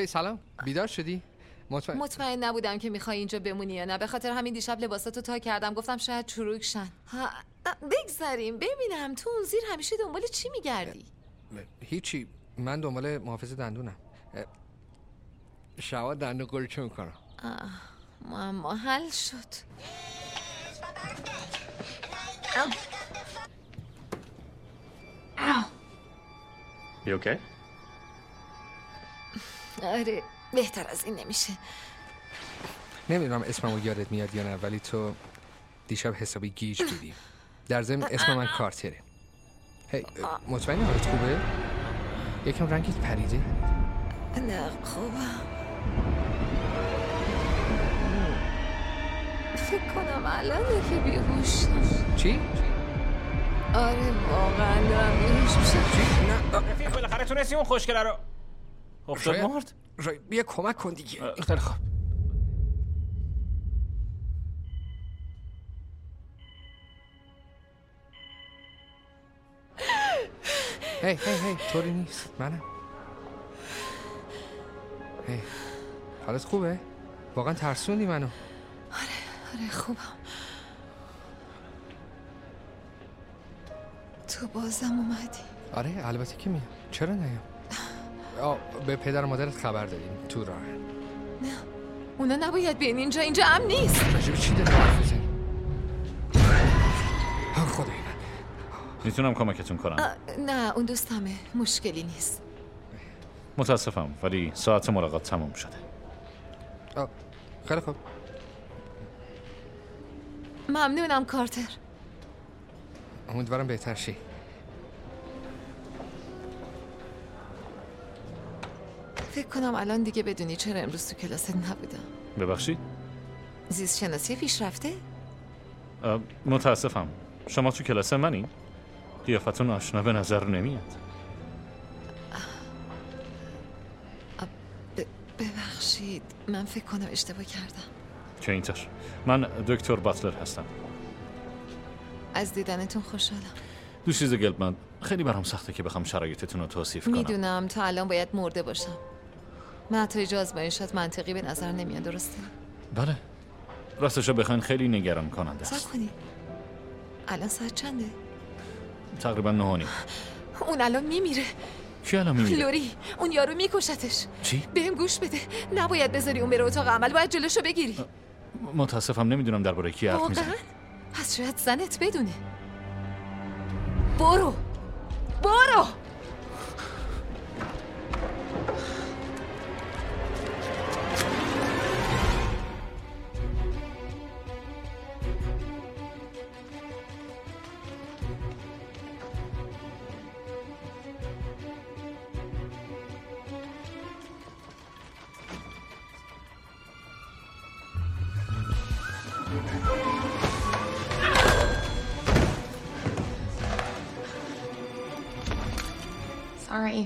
هی سلام، بیدار شدی؟ مطمئن مطمئن نبودم که میخوای اینجا بمونی یا نه، به خاطر همین دیشب لباساتو تا کردم، گفتم شاید چروک شن. بگذاریم ببینم تو اون زیر همیشه دنبال چی میگردی؟ هیچی، من دنبال محافظ دندونم. شوا دندون قلچه میکنم. معما حل شد. You okay? آره بهتر از این نمیشه. نمیدونم اسممو یادت میاد یا نه، ولی تو دیشب حسابی گیج بودی. در ضمن اسم من کارتره. هی مطمئنی حالت خوبه؟ یکم رنگت پریده؟ نه خوبم. فکر کنم الانه که بیهوشم. چی؟ آره واقعا دارم بیهوش میشم. چی؟ نه رفیق بالاخره تونستی اون خوشگله رو افتاد مرد؟ بیا کمک کن دیگه. خیلی خوب. هی هی هی طوری نیست، منم. هی حالت خوبه؟ واقعا ترسوندی منو. آره آره خوبم. تو بازم اومدی؟ آره البته که میام. چرا نیام؟ آه به پدر و مادرت خبر دادیم تو راه. نه اونا نباید بیان اینجا، اینجا امن نیست. راجب چی داری حرف میزنی؟ خدای من. میتونم کمکتون کنم؟ نه اون دوستمه، مشکلی نیست. متاسفم ولی ساعت ملاقات تموم شده. آه خیلی خوب. ممنونم کارتر. امیدوارم بهتر شی. فکر کنم الان دیگه بدونی چرا امروز تو کلاست نبودم. ببخشید؟ زیست شناسی پیشرفته؟ متاسفم. شما تو کلاس منی؟ قیافتون آشنا به نظر نمیاد. ببخشید من فکر کنم اشتباه کردم. که اینطور. من دکتر باتلر هستم. از دیدنتون خوشحالم. دوشیز گلبمند، خیلی برام سخته که بخوام شرایطتون رو توصیف کنم. میدونم تا الان باید مرده باشم. نتایج آزمایشات منطقی به نظر نمیاد، درسته؟ بله. راستشو بخواین خیلی نگران کننده است. صبر کنید. الان ساعت چنده؟ تقریبا نه و نیم. اون الان میمیره. کی الان میمیره؟ لوری، اون یارو میکشتش. چی؟ بهم گوش بده. نباید بذاری اون بره اتاق عمل، باید جلوشو بگیری. متاسفم نمیدونم درباره کی حرف میزنی. واقعا؟ پس شاید زنت بدونه. برو. برو. Sorry.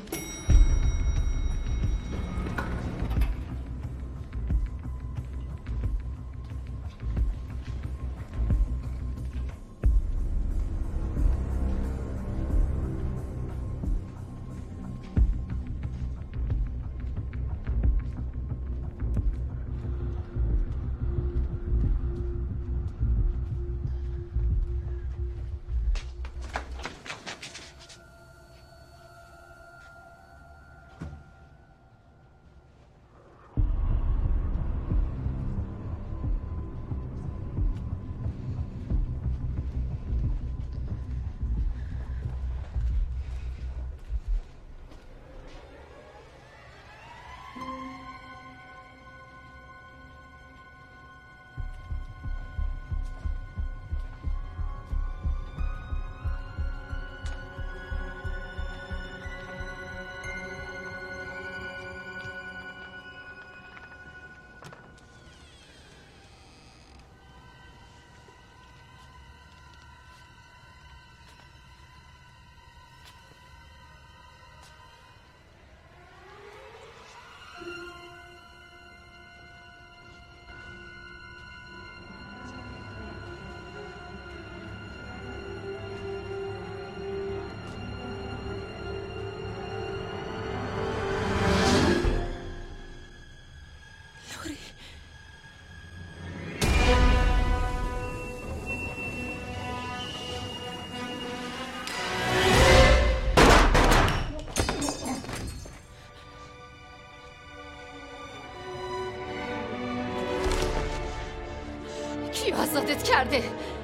کی آزادت کرده؟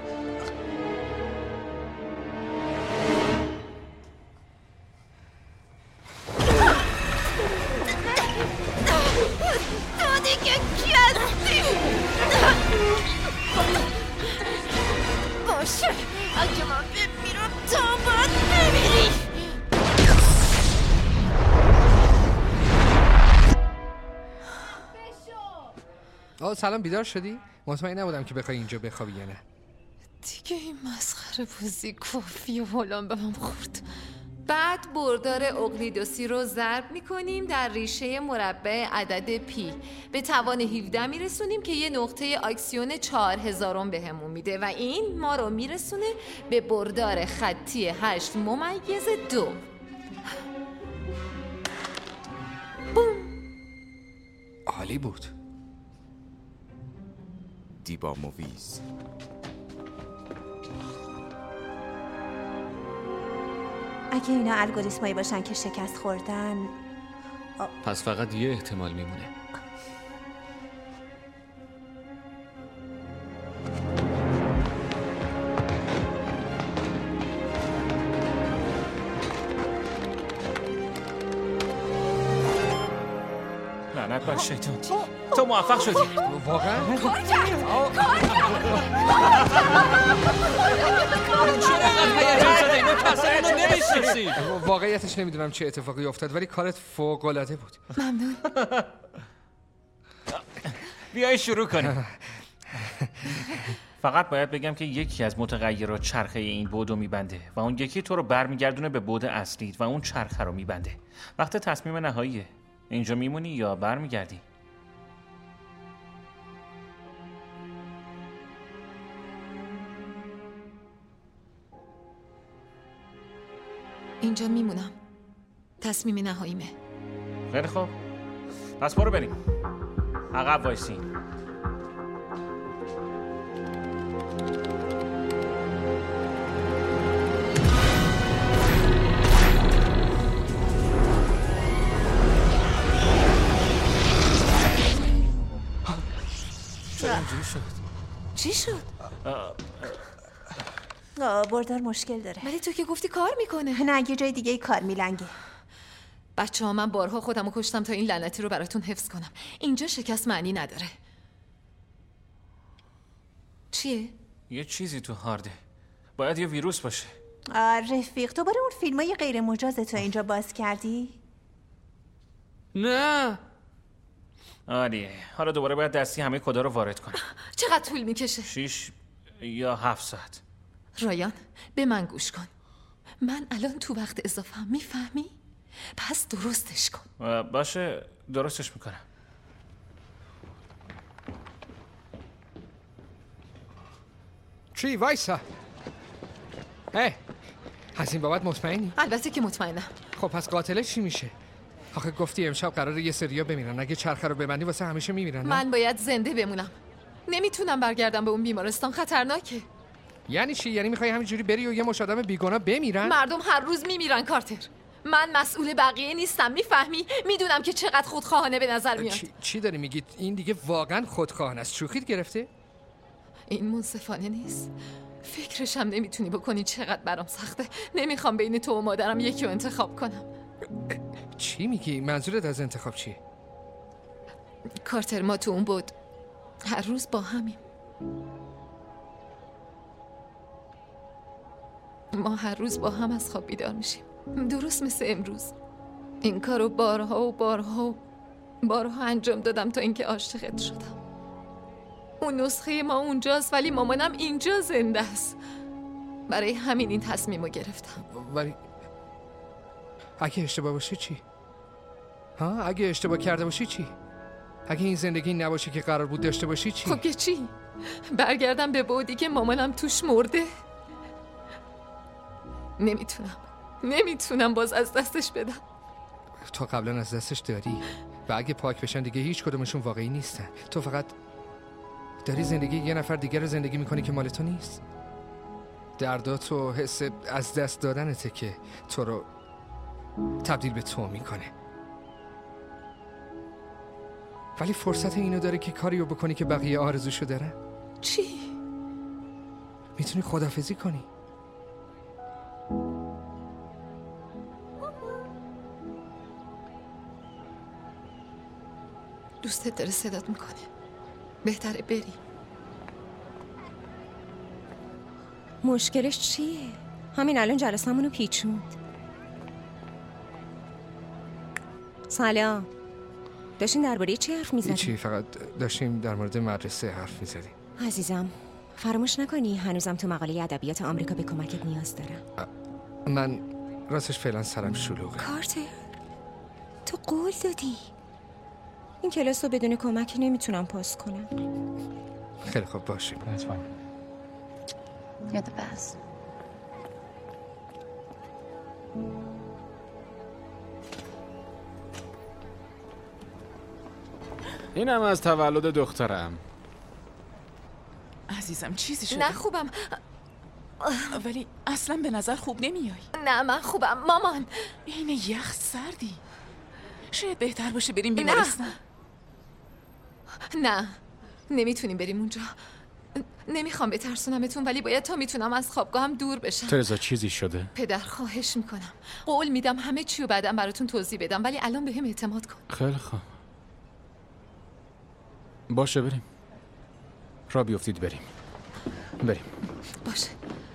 تو دیگه کی هستی؟ باشه اگه من بمیرم تا باید بمیری. آه سلام، بیدار شدی؟ مطمئن نبودم که بخوای اینجا بخوابی یا نه. دیگه این مسخره بازی کافی و حالم به هم خورد. بعد بردار اقلیدوسی رو ضرب میکنیم در ریشه مربع عدد پی به توان هفده میرسونیم که یه نقطه اکسیون چهار هزارم بهمون میده و این ما رو میرسونه به بردار خطی هشت ممیز دو. بوم. عالی بود. دیبا موویز. اگه اینا الگوریتمایی باشن که شکست خوردن آ... پس فقط یه احتمال میمونه. لعنت بر شیطان، تو موفق شدی. واقعا؟ کار کرد! کار کرد! واقعیتش نمیدونم چه اتفاقی افتاد ولی کارت فوق‌العاده بود. ممنون. بیای شروع کنیم. فقط باید بگم که یکی از متغیرات چرخه این بودو میبنده و اون یکی تو رو برمیگردونه به بود اصلیت و اون چرخه رو میبنده. وقت تصمیم نهاییه. اینجا میمونی یا برمیگردی؟ اینجا میمونم. تصمیم نهاییمه. خیلی خوب. پس برو بریم. عقب وایسین. چرا اینجوری شد؟ چی شد؟ آه بردار مشکل داره. ولی تو که گفتی کار میکنه. نه یه جای دیگه ای کار میلنگه. بچه ها من بارها خودم رو کشتم تا این لعنتی رو براتون حفظ کنم. اینجا شکست معنی نداره. چیه؟ یه چیزی تو هارده. باید یه ویروس باشه. رفیق دوباره اون فیلمای غیر مجاز تو اینجا باز کردی؟ نه. آره حالا دوباره باید دستی همه کدا رو وارد کنم. چقدر طول میکشه؟ شیش یا هفت ساعت. رایان به من گوش کن. من الان تو وقت اضافه هم میفهمی؟ پس درستش کن. باشه درستش میکنم. چی وایسا. هی از این بابت مطمئنی؟ البته که مطمئنم. خب پس قاتله چی میشه؟ آخه گفتی امشب قراره یه سریا بمیرن. اگه چرخه رو ببندی واسه همیشه میمیرن. من باید زنده بمونم. نمیتونم برگردم به اون بیمارستان، خطرناکه. یعنی چی؟ یعنی میخوای همینجوری بری و یه مش آدم بیگناه بمیرن؟ مردم هر روز میمیرن کارتر. من مسئول بقیه نیستم، میفهمی؟ میدونم که چقدر خودخواهانه به نظر میاد. چی, چی داری میگی؟ این دیگه واقعا خودخواهانه است. شوخیت گرفته؟ این منصفانه نیست. فکرشم نمیتونی بکنی چقدر برام سخته. نمیخوام بین تو و مادرم یکی رو انتخاب کنم. چی میگی؟ منظورت از انتخاب چیه؟ کارتر ما تو اون بود هر روز با همیم. ما هر روز با هم از خواب بیدار میشیم، درست مثل امروز. این کارو بارها و بارها و بارها انجام دادم تا اینکه عاشقت شدم. اون نسخه ما اونجاست ولی مامانم اینجا زنده است. برای همین این تصمیمو گرفتم. ولی اگه اشتباه باشه چی؟ ها اگه اشتباه کرده باشی چی؟ اگه این زندگی نباشه که قرار بود داشته باشی چی؟ خب که چی؟ برگردم به بعدی که مامانم توش مرده؟ نمیتونم نمیتونم باز از دستش بدم. تو قبلا از دستش داری و اگه پاک بشن دیگه هیچ کدومشون واقعی نیستن. تو فقط داری زندگی یه نفر دیگر رو زندگی میکنی که مال تو نیست. دردات و حس از دست دادنته که تو رو تبدیل به تو میکنه. ولی فرصت اینو داره که کاری رو بکنی که بقیه آرزوشو دارن. چی؟ میتونی خداحافظی کنی. دوستت داره صدات میکنه. بهتره بری. مشکلش چیه؟ همین الان جلسمونو پیچوند. سلام. داشتین درباره چی حرف میزدین؟ چی، فقط داشتیم در مورد مدرسه حرف میزدیم. عزیزم فراموش نکنی هنوزم تو مقاله ادبیات آمریکا به کمکت نیاز دارم. من راستش فعلا سرم شلوغه. کارتر تو قول دادی. این کلاس رو بدون کمک نمیتونم پاس کنم. خیلی خوب باشه. You're the best. اینم از تولد دخترم. عزیزم چیزی شده؟ نه خوبم، ولی اصلا به نظر خوب نمیای. نه من خوبم مامان. این یخ سردی. شاید بهتر باشه بریم بیمارستان. نه نه نمیتونیم بریم اونجا. نمیخوام بترسونمتون ولی باید تا میتونم از خوابگاهم دور بشم. ترزا چیزی شده؟ پدر خواهش میکنم، قول میدم همه چیو بعداً براتون توضیح بدم ولی الان بهم اعتماد کن. خیلی خوب باشه بریم. را بیفتید بریم. بریم. باشه.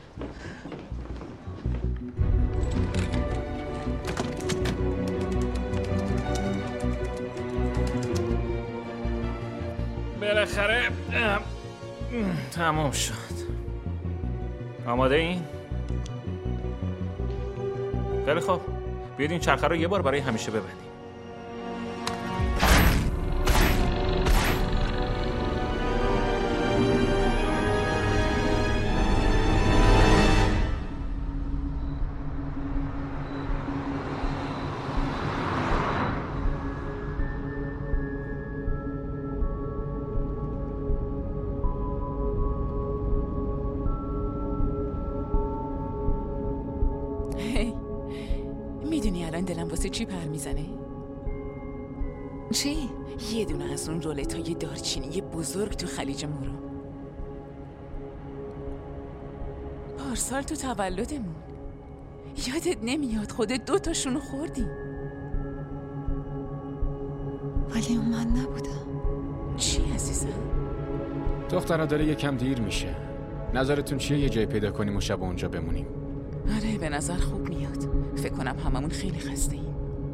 بالاخره تمام شد. آماده این؟ خیلی خوب بیاید این چرخه رو یه بار برای همیشه ببندیم. میدونی الان دلم واسه چی پر میزنه؟ چی؟ یه دونه از اون رولتای دارچینی بزرگ تو خلیج مورو. پارسال تو تولدمون یادت نمیاد خودت دو تاشونو خوردی؟ ولی اون من نبودم. چی عزیزم؟ دخترها داره یکم دیر میشه. نظرتون چیه یه جای پیدا کنیم و شب اونجا بمونیم؟ آره به نظر خوب میاد. فکر کنم هممون خیلی خسته ایم.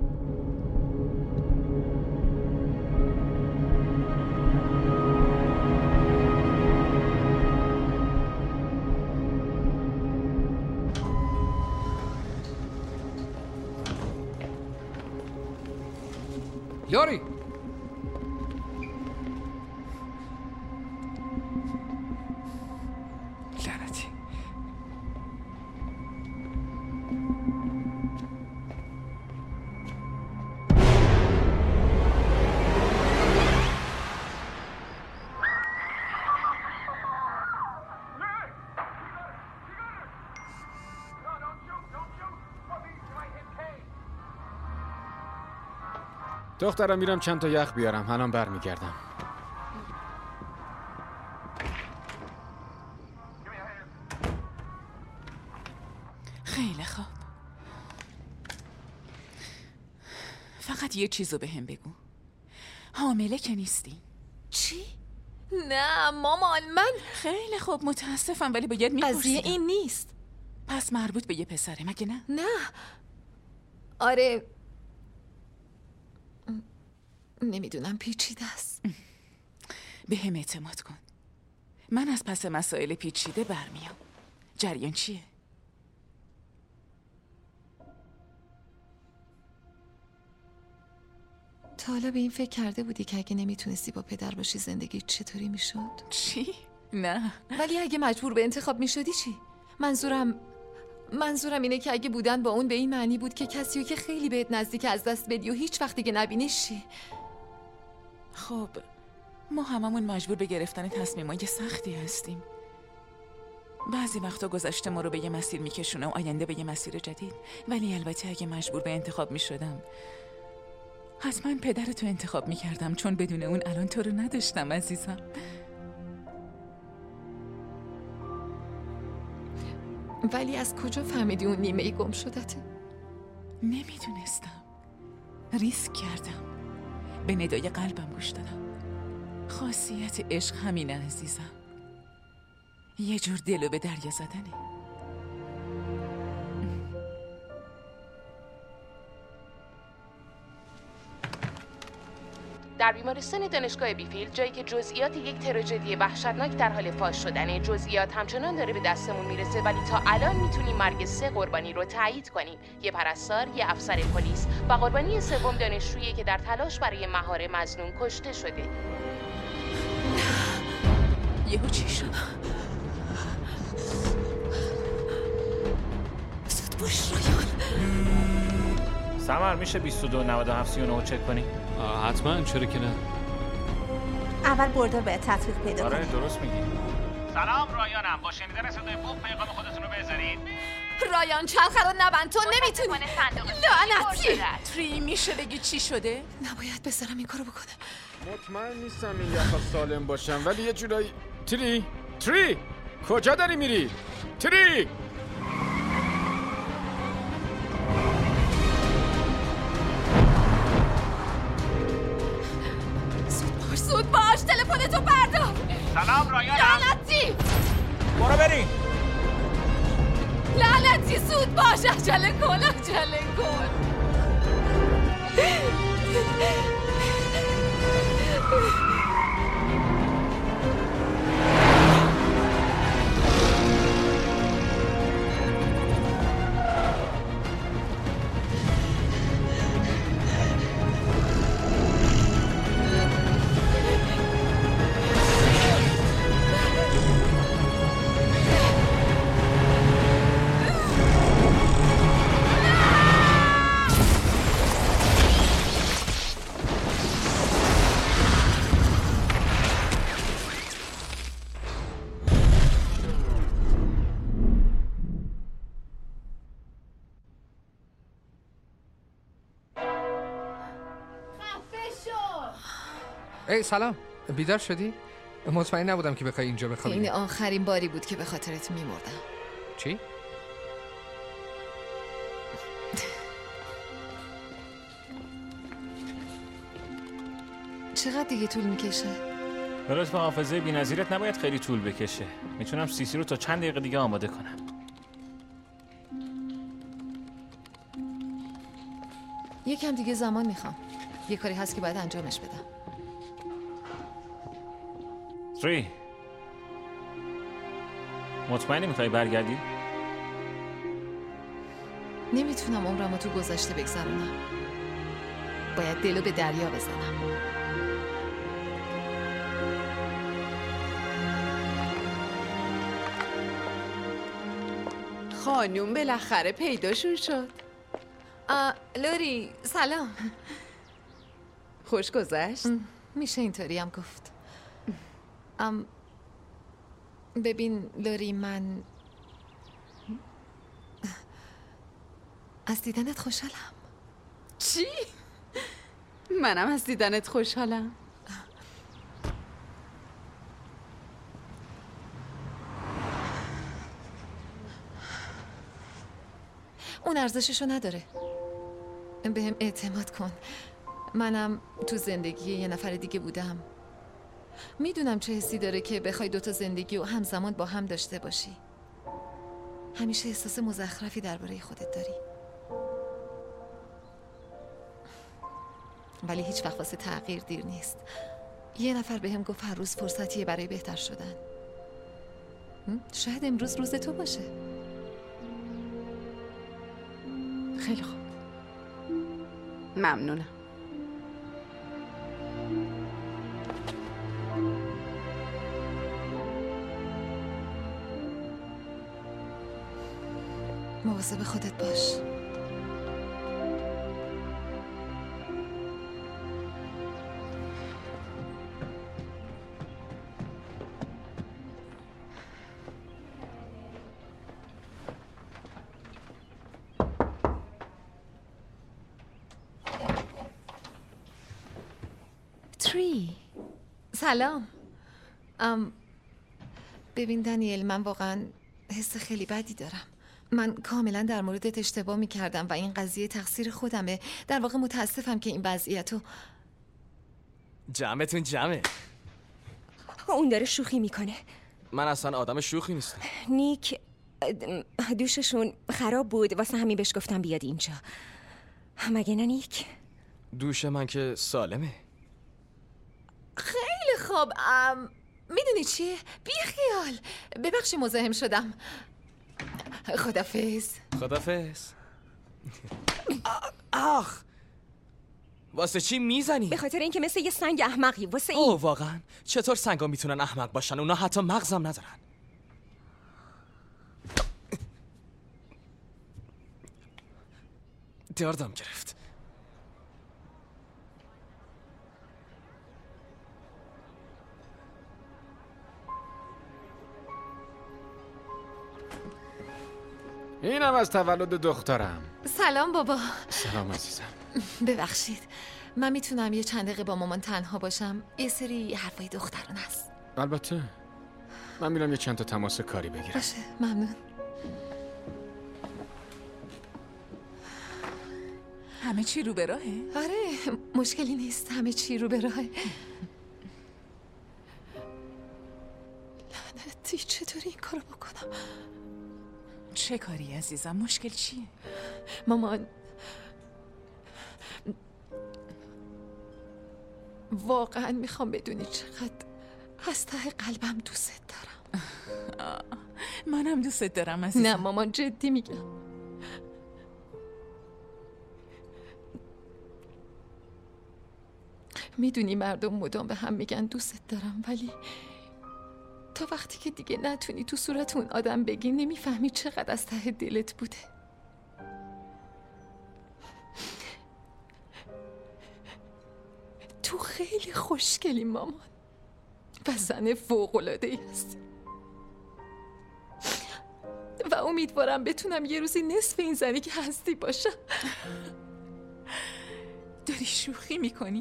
لوری لعنتی. دخترم میرم چند تا یخ بیارم. الان برمیگردم. خیلی خوب. فقط یه چیزو به هم بگو. حامله که نیستی؟ چی؟ نه مامان من. خیلی خوب متاسفم ولی باید میپرسیدم. قضیه این نیست. پس مربوط به یه پسره مگه نه؟ نه آره نمیدونم پیچیده است. به هم اعتماد کن. من از پس مسائل پیچیده برمیام. جریان چیه؟ تا حالا به این فکر کرده بودی که اگه نمیتونستی با پدر باشی زندگی چطوری میشد؟ چی؟ نه. ولی اگه مجبور به انتخاب میشدی چی؟ منظورم منظورم اینه که اگه بودن با اون به این معنی بود که کسیو که خیلی بهت نزدیک از دست بدی و هیچ وقت دیگه نبینیش چی؟ خب ما هممون مجبور به گرفتن تصمیمای سختی هستیم. بعضی وقتا گذشته ما رو به یه مسیر میکشونه و آینده به یه مسیر جدید. ولی البته اگه مجبور به انتخاب میشدم حتما پدرتو انتخاب میکردم، چون بدون اون الان تو رو نداشتم عزیزم. ولی از کجا فهمیدی اون نیمه ای گم شدته؟ نمیدونستم. ریسک کردم. به ندای قلبم گوش دادم. خاصیت عشق همینه عزیزم. یه جور دلو به دریا زدنه. در بیمارستان دانشگاه بیفیلد، جایی که جزئیات یک تراژدی وحشتناک در حال فاش شدنه، جزئیات همچنان داره به دستمون میرسه، ولی تا الان میتونیم مرگ سه قربانی رو تایید کنیم. یه پرستار، یه افسر پلیس و قربانی سوم دانشجویی که در تلاش برای مهار مظنون کشته شده. یهو چی شد؟ زود باش رایان. سمر میشه بیست و دو نود و هفت سی و نه چک کنی؟ حتما، چرا که نه. اول بردار باید تطبیق پیدا کنی. آره درست میگی. سلام رایانم، با شنیدن صدای بوق پیغام خودتون رو بذارید. رایان چرخ رو نبند، تو نمیتونی. لعنتی. تری میشه بگی چی شده؟ نباید بذارم این کارو بکنه. مطمئن نیستم این یخا سالم باشم، ولی یه جورایی. تری تری کجا داری میری؟ تری زود باش، تلفنتو بردار. سلام رایانم. لعنتی. برو بریم. لعنتی زود باش، عجله کن، عجله کن. ای سلام، بیدار شدی؟ مطمئن نبودم که بخوای اینجا بخوابی. این آخرین باری بود که به خاطرت میمردم. چی؟ چقدر دیگه طول میکشه؟ به لطف حافظه بی‌نظیرت نباید خیلی طول بکشه. میتونم سیسی رو تا چند دقیقه دیگه آماده کنم. یکم دیگه زمان میخوام. یه کاری هست که باید انجامش بدم. تری مطمئنی میخوای برگردی؟ نمیتونم عمرمو تو گذشته بگذرونم. باید دلو به دریا بزنم. خانوم بالاخره پیداشون شد. لوری سلام. خوش گذشت؟ میشه اینطوری هم گفت. ام ببین لوری، من از دیدنت خوشحالم. چی؟ منم از دیدنت خوشحالم. اون ارزششو نداره. بهم اعتماد کن. منم تو زندگی یه نفر دیگه بودم. میدونم چه حسی داره که بخوای دوتا زندگی و همزمان با هم داشته باشی. همیشه احساس مزخرفی درباره خودت داری، ولی هیچ وقت واسه تغییر دیر نیست. یه نفر بهم گفت هر روز فرصتیه برای بهتر شدن. شاید امروز روز تو باشه. خیلی خوب، ممنونم. مواظب خودت باش. تری سلام. ام ببین دانیل، من واقعا حس خیلی بدی دارم. من کاملا در موردت اشتباه می کردم و این قضیه تقصیر خودمه. در واقع متاسفم که این وضعیتو. جمعتون جمعه. اون داره شوخی میکنه. من اصلا آدم شوخی نیستم. نیک دوششون خراب بود، واسه همین بهش گفتم بیاد اینجا. مگه نه نیک؟ دوش من که سالمه. خیلی خوب. ام... میدونی چیه؟ بی خیال. ببخشی مزاحم شدم. خدافظ. خدافظ. آخ واسه چی میزنی؟ به خاطر اینکه مثل یه سنگ احمقی. واسه این. اوه واقعا؟ چطور سنگا میتونن احمق باشن؟ اونا حتی مغزم ندارن. دردم گرفت. اینم از تولد دخترم. سلام بابا. سلام عزیزم. ببخشید من میتونم یه چند دقیقه با مامان تنها باشم؟ یه سری حرفای دختران هست. البته من میرم یه چند تا تماس کاری بگیرم. باشه ممنون. همه چی رو به راهه؟ آره مشکلی نیست، همه چی رو به راهه. لعنتی چطوری این کارو بکنم؟ چه کاری عزیزم؟ مشکل چیه؟ مامان واقعا میخوام بدونی چقدر از ته قلبم دوست دارم. منم دوست دارم عزیزم. نه مامان جدی میگم. میدونی مردم مدام به هم میگن دوست دارم، ولی تا وقتی که دیگه نتونی تو صورت اون آدم بگی نمیفهمی چقدر از ته دلت بوده. تو خیلی خوشگلی مامان و زن فوق‌العاده‌ای هستی و امیدوارم بتونم یه روزی نصف این زنی که هستی باشم. داری شوخی میکنی؟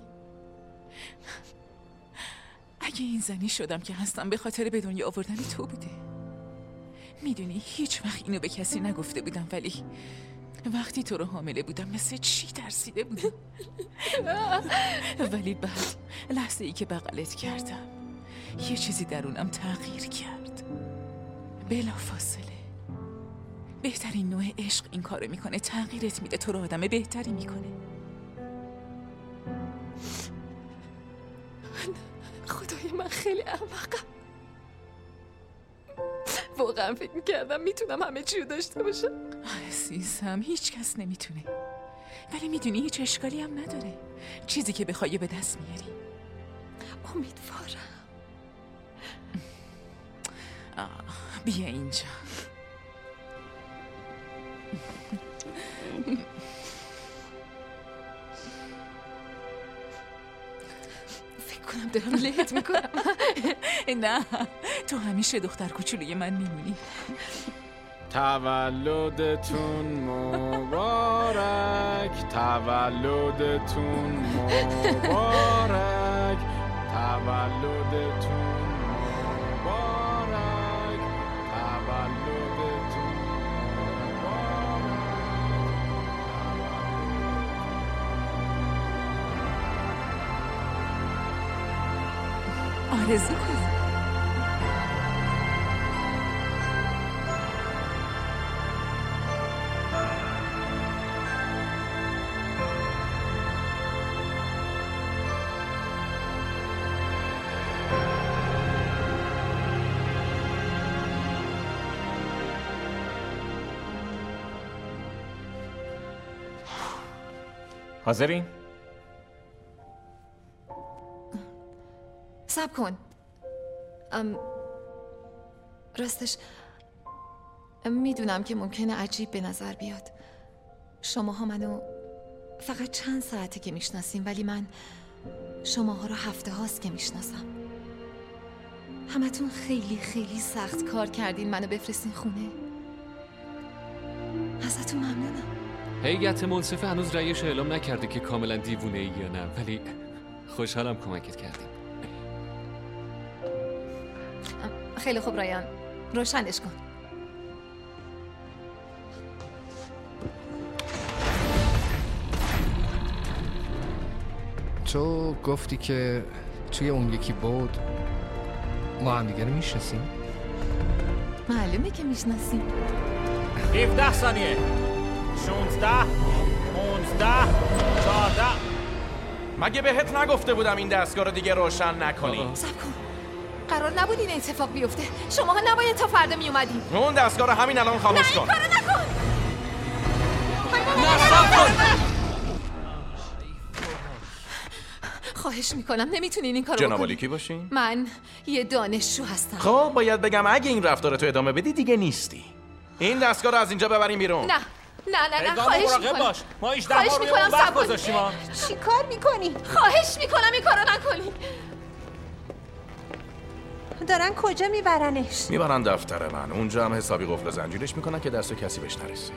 اگه این زنی شدم که هستم به خاطر به دنیا آوردن تو بوده. میدونی هیچ وقت اینو به کسی نگفته بودم، ولی وقتی تو رو حامله بودم مثل چی ترسیده بودم. ولی بعد لحظه ای که بغلت کردم یه چیزی درونم تغییر کرد. بلا فاصله بهترین نوع عشق این کارو میکنه، تغییرت میده، تو رو آدم بهتری میکنه. خدای من خیلی احمقم. واقعا فکر میکردم میتونم همه چی رو داشته باشم. عزیزم هیچ کس نمیتونه، ولی میدونی هیچ اشکالی هم نداره. چیزی که بخوای به دست میاری. امیدوارم. بیا اینجا. کنم دارم لهت میکنم. نه تو همیشه دختر کوچولوی من میمونی. تولدتون مبارک، تولدتون مبارک، تولدتون مبارک، تولدتون آرزو کن. حاضرین؟ صبر کن. ام... راستش میدونم که ممکنه عجیب به نظر بیاد. شماها منو فقط چند ساعته که میشناسیم، ولی من شماها رو هفته هاست که میشناسم. همتون خیلی خیلی سخت کار کردین منو بفرستین خونه. ازتون ممنونم. هیئت منصفه هنوز رأیش اعلام نکرده که کاملا دیوونه ای یا نه، ولی خوشحالم کمکت کردیم. خیلی خوب رایان، روشنش کن. تو گفتی که توی اون یکی بود ما هم دیگه رو میشناسیم؟ معلومه که میشناسیم. هفده ثانیه، شانزده، پانزده، چهارده. مگه بهت نگفته بودم این دستگاه رو دیگه روشن نکنی؟ صبر کن، قرار نبود این اتفاق بیفته. شماها نباید تا فردا می اومدین. اون دستگاه رو همین الان خاموش کن. نه این کارو نکن. نه صبر کن. خواهش میکنم نمیتونین این کارو جناب بکنین. علی کی باشین؟ من یه دانشجو هستم. خب باید بگم اگه این رفتار تو ادامه بدی دیگه نیستی. این دستگاه رو از اینجا ببریم بیرون. نه نه نه نه خواهش میکنم. باش. ما هجده خواهش بار روی میکنم اون وقت صبر کن. گذاشتیم ها. چی کار میکنی؟ خواهش میکنم این کارو نکنین. دارن کجا میبرنش؟ میبرن دفتر من. اونجا هم حسابی قفل زنجیرش میکنن که دست کسی بهش نرسه.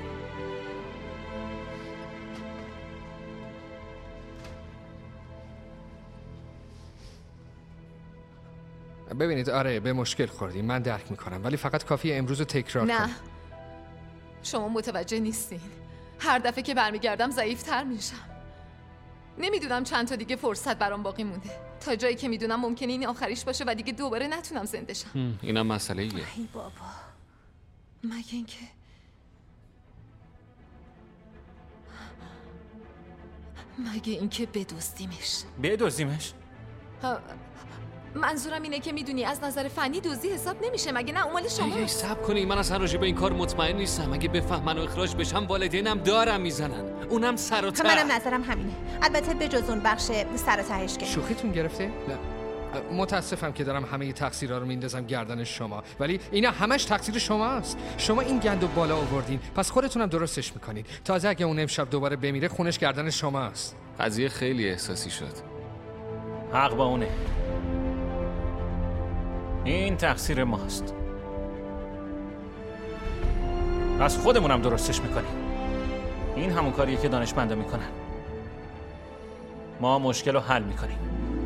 ببینید آره به مشکل خوردیم، من درک میکنم، ولی فقط کافیه امروز رو تکرار کنیم. نه شما متوجه نیستین. هر دفعه که برمیگردم ضعیفتر میشم. نمیدونم چند تا دیگه فرصت برام باقی مونده، تا جایی که میدونم ممکنه این آخریش باشه و دیگه دوباره نتونم زنده شم. اینم مسئله ایه. ای بابا، مگه اینکه مگه اینکه بدزدیمش. بدزدیمش؟ منظورم اینه که میدونی از نظر فنی دزدی حساب نمیشه، مگه نه؟ اون مال شما. ای صبر کنی، من اصلا راجع به این کار مطمئن نیستم. اگه بفهمن و اخراج بشم والدینم دارم میزنن، اونم سر و ته. منم نظرم همینه، البته به جز اون بخش سر و تهش که. شوخیتون گرفته؟ نه متاسفم که دارم همه تقصیرها رو میندازم گردن شما، ولی اینا همش تقصیر شماست. شما این گندو بالا آوردین، پس خودتونم درستش میکنین. تازه اگه اون امشب دوباره بمیره خونش گردن شماست. قضیه خیلی احساسی شد. حق با اونه. این تقصیر ماست. پس خودمونم درستش میکنیم. این همون کاریه که دانشمندا میکنن. ما مشکل رو حل میکنیم.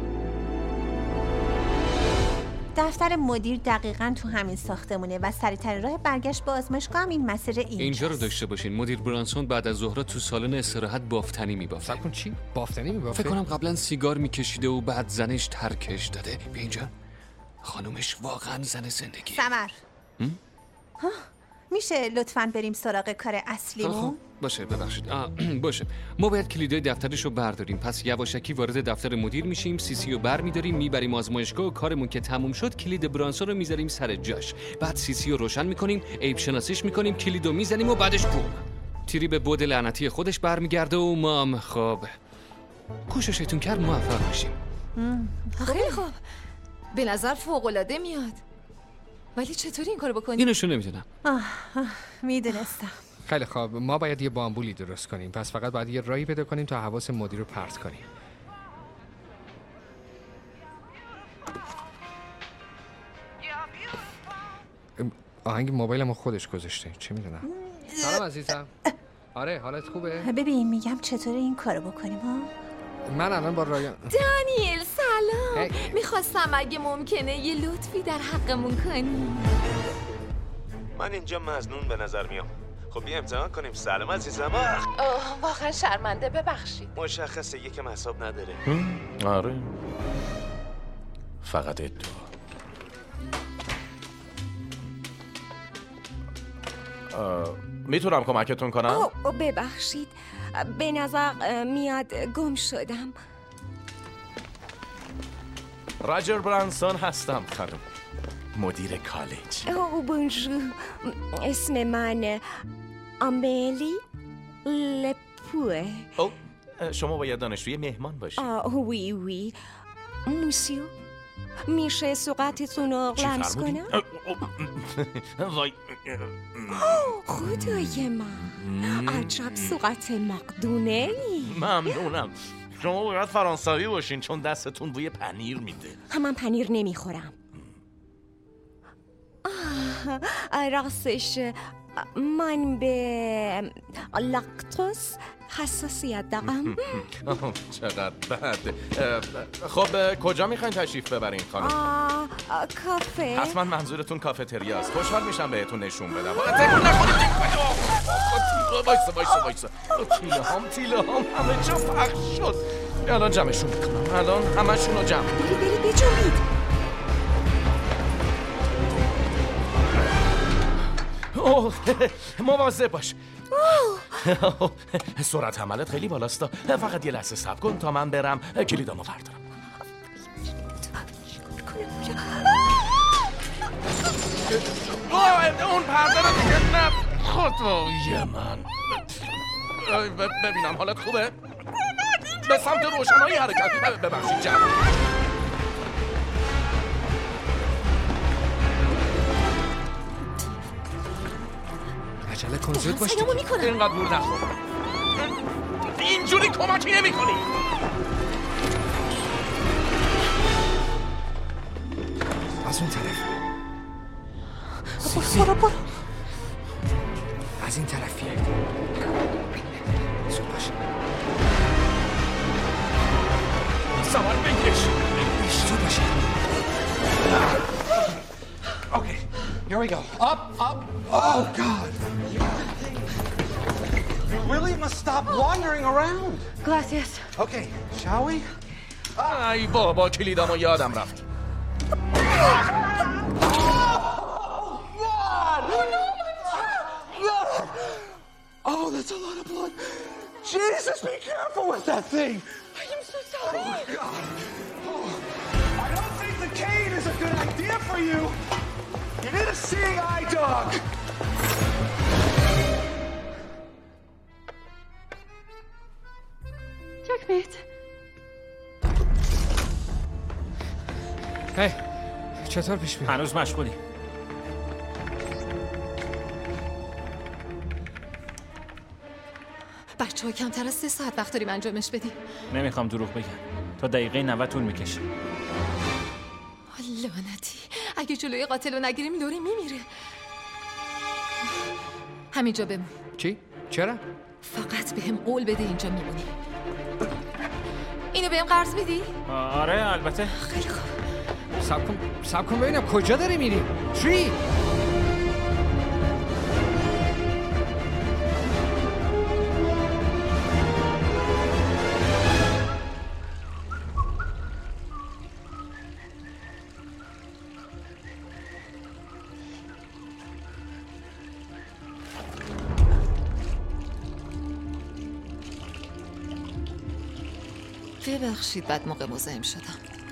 دفتر مدیر دقیقاً تو همین ساختمونه و سریع‌ترین راه برگشت به آزمایشگاه هم این مسیر اینجاست. اینجا رو داشته باشین. مدیر برانسون بعد از ظهر تو سالن استراحت بافتنی میبافه. صبر کن چی؟ بافتنی میبافه؟ فکر کنم قبلا سیگار میکشیده و بعد زنش ترکش داده. بیا اینجا. خانومش واقعا زن زندگی. سمر میشه لطفاً بریم سراغ کار اصلیمون؟ باشه ببخشید. باشه ما باید کلیدای دفترش رو برداریم، پس یواشکی وارد دفتر مدیر میشیم، سی سی رو بر میداریم، میبریم آزمایشگاه و کارمون که تموم شد کلید برانسون رو میذاریم سر جاش، بعد سی سی رو روشن میکنیم، عیب شناسیش میکنیم، کلید رو میزنیم و بعدش بوم تیری به بود لعنتی خودش برمیگرده و ما هم خب کوششتون کرد موفق میشیم. خیلی خوب، به نظر فوق‌العاده میاد، ولی چطوری این کارو بکنیم؟ اینشو نمیدونم. آه میدونستم. خیلی خوب، ما باید یه بامبولی درست کنیم، پس فقط باید یه راهی پیدا کنیم تا حواس مدیر رو پرت کنیم. آهنگ موبایلمو خودش گذاشته، چه میدونم. سلام عزیزم. آره حالت خوبه؟ ببین میگم چطور این کارو بکنیم ها؟ من الان با رایان. دانیل سلام. میخواستم اگه ممکنه یه لطفی در حقمون کنی. من اینجا مظنون به نظر میام. خب بیا امتحان کنیم. سلام عزیزم. آه واقعا شرمنده، ببخشید. مشخصه یکم حساب نداره. آره فقط تو. میتونم کمکتون کنم؟ اوه ببخشید، به نظر میاد گم شدم. راجر برانسون هستم خانم، مدیر کالج. اوه بونژور، اسم من آملی لپوه. او شما باید دانشجوی مهمان باشید. آه وی وی موسیو، میشه سوقاتتون رو لمس کنم؟ وای خدای من، عجب سوقات مقدونه ای. ممنونم. شما باید فرانسوی باشین چون دستتون بوی پنیر میده. من پنیر نمیخورم. آه راستش من به لاکتوز حساسیت دارم. چقدر بد. خب کجا میخواین تشریف ببرین خانم؟ آه کافه. حتما منظورتون کافتریاست. خوشحال میشم بهتون نشون بدم. تکون نخورید. وایسا وایسا وایسا. تیله هم تیله هم همه جا پخش شد. الان جمعشون میکنم. الان همشون رو جمع. برید برید بجنبید. اوه مواظب باش. سرعت حملت خیلی بالاست. فقط یه لحظه صبر کن تا من برم کلیدامو بردارم. اون پرده رو دیگه نه. خدای من. ببینم حالت خوبه؟ به سمت روشنایی حرکت. ببخشید جمع. عجله کن زود باش. اینقدر گور نخور. اینجوری کمکی نمی کنی. از اون طرف. برو برو. از این طرف بیاید. زود باش. سوار بکش. زود باش. Okay, here we go. Up, up. Oh, God. You really must stop wandering around. Gracias. Okay, shall we? ای بابا کلیدامو یادم رفت. Oh, that's a lot of blood. Jesus, be careful with that thing. I am so sorry. Oh, God. Oh. I don't think the cane is a good idea for you. You need a seeing eye dog. Checkmate. هی چطور پیش میری؟ هنوز مشغولی. بچه ها کمتر از سه ساعت وقت داریم انجامش بدیم. نمیخوام دروغ بگم. تا دقیقه نود طول میکشه. لعنتی. اگه جلوی قاتل رو نگیریم لوری میمیره. همینجا بمون. چی؟ چرا؟ فقط بهم قول بده اینجا میمونی. اینو بهم قرض میدی؟ آره البته. خیلی خوب. صبر کن صبر کن ببینم کجا داری میری؟ تری. ببخشید بد موقع مزاحم شدم.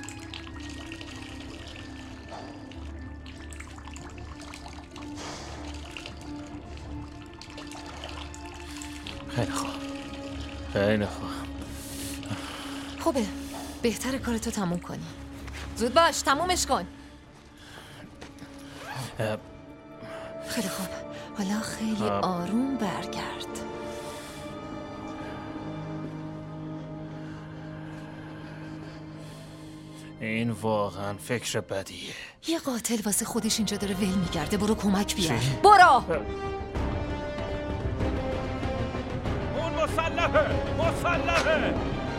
خیلی خوب. خیلی خوب. خوبه. بهتره کارتو تموم کنی. زود باش تمومش کن. خیلی خوب. حالا خیلی آروم برگرد. این واقعا فکر بدیه. یه قاتل واسه خودش اینجا داره ول میگرده. برو کمک بیار. برو. اون مسلحه مسلحه.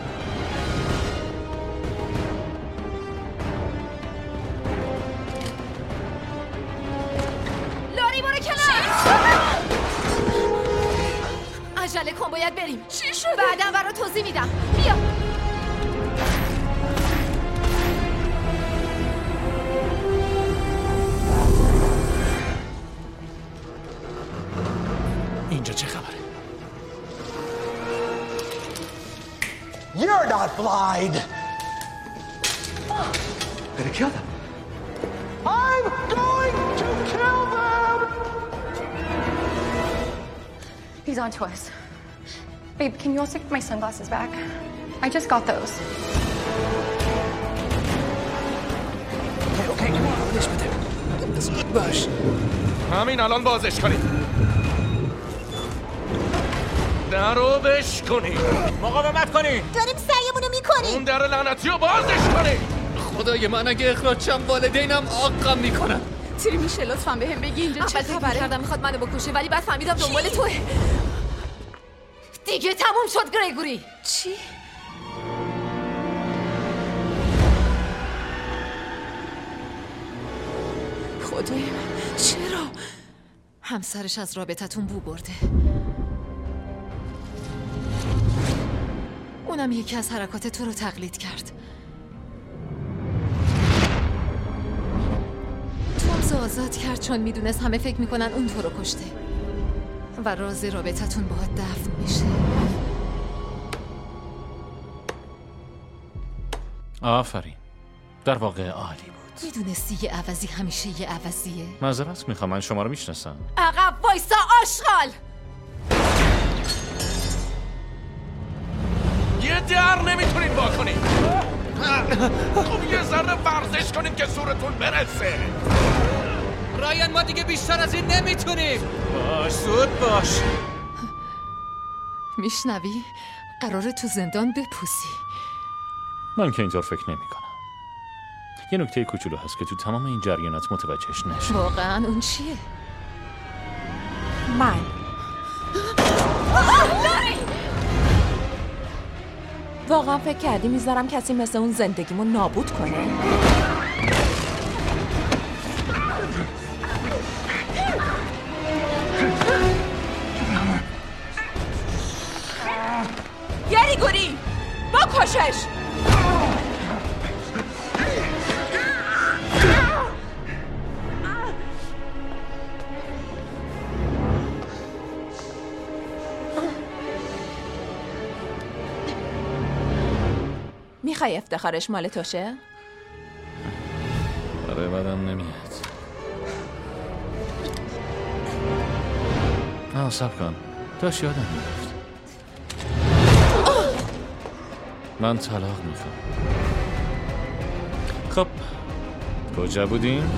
لوری برو کنار. عجله کن باید بریم. چی شده؟ بعدم برات توضیح میدم. بیا. اینجا چه خبره؟ You're not blind. Better kill them. I'm going to kill them. He's on to us. Babe, can you also get my sunglasses back? I just got those. Okay, okay, come on. بهش بده. باش. همین الان بازش کنید. درو بش کنی. مقاومت کنی. داریم سعیمونو میکنیم. اون در لعنتی رو بازش کنی. خدای من اگه اخراج شم والدینم آقم میکنن. تری میشه لطفاً بهم بگی اینجا چه خبره؟ خبره؟ کردم میخواد منو بکشه ولی بعد فهمیدم دنبال توه. دیگه تموم شد گریگوری. چی؟ خدای من چرا؟ همسرش از رابطتون بو برده. اونم اونم یکی از حرکات تو رو تقلید کرد. تومز آزاد کرد چون میدونست همه فکر میکنن اون تو رو کشته و راز رابطتون باهات دفن میشه. آفرین، در واقع عالی بود. میدونستی یه عوضی همیشه یه عوضیه؟ معذرت میخوام، من شما رو میشناسم. عقب وایسا آشغال! یه در نمیتونین با کنین. خب یه ذره ورزش کنین که زورتون برسه. رایان ما دیگه بیشتر از این نمیتونیم. باش زود باش. میشنوی؟ قراره تو زندان بپوسی. من که اینطور فکر نمی کنم. یه نکته کوچولو هست که تو تمام این جریانات متوجهش نشد. واقعا اون چیه؟ من واقعا فکر کردی میذارم کسی مثل اون زندگیمو نابود کنه؟ گری گوری با کشش. میخوای افتخارش مال توشه؟ آره بدم نمیاد. آه سب کن، داشت یادم میرفت. من طلاق میخوام. خب کجا بودیم؟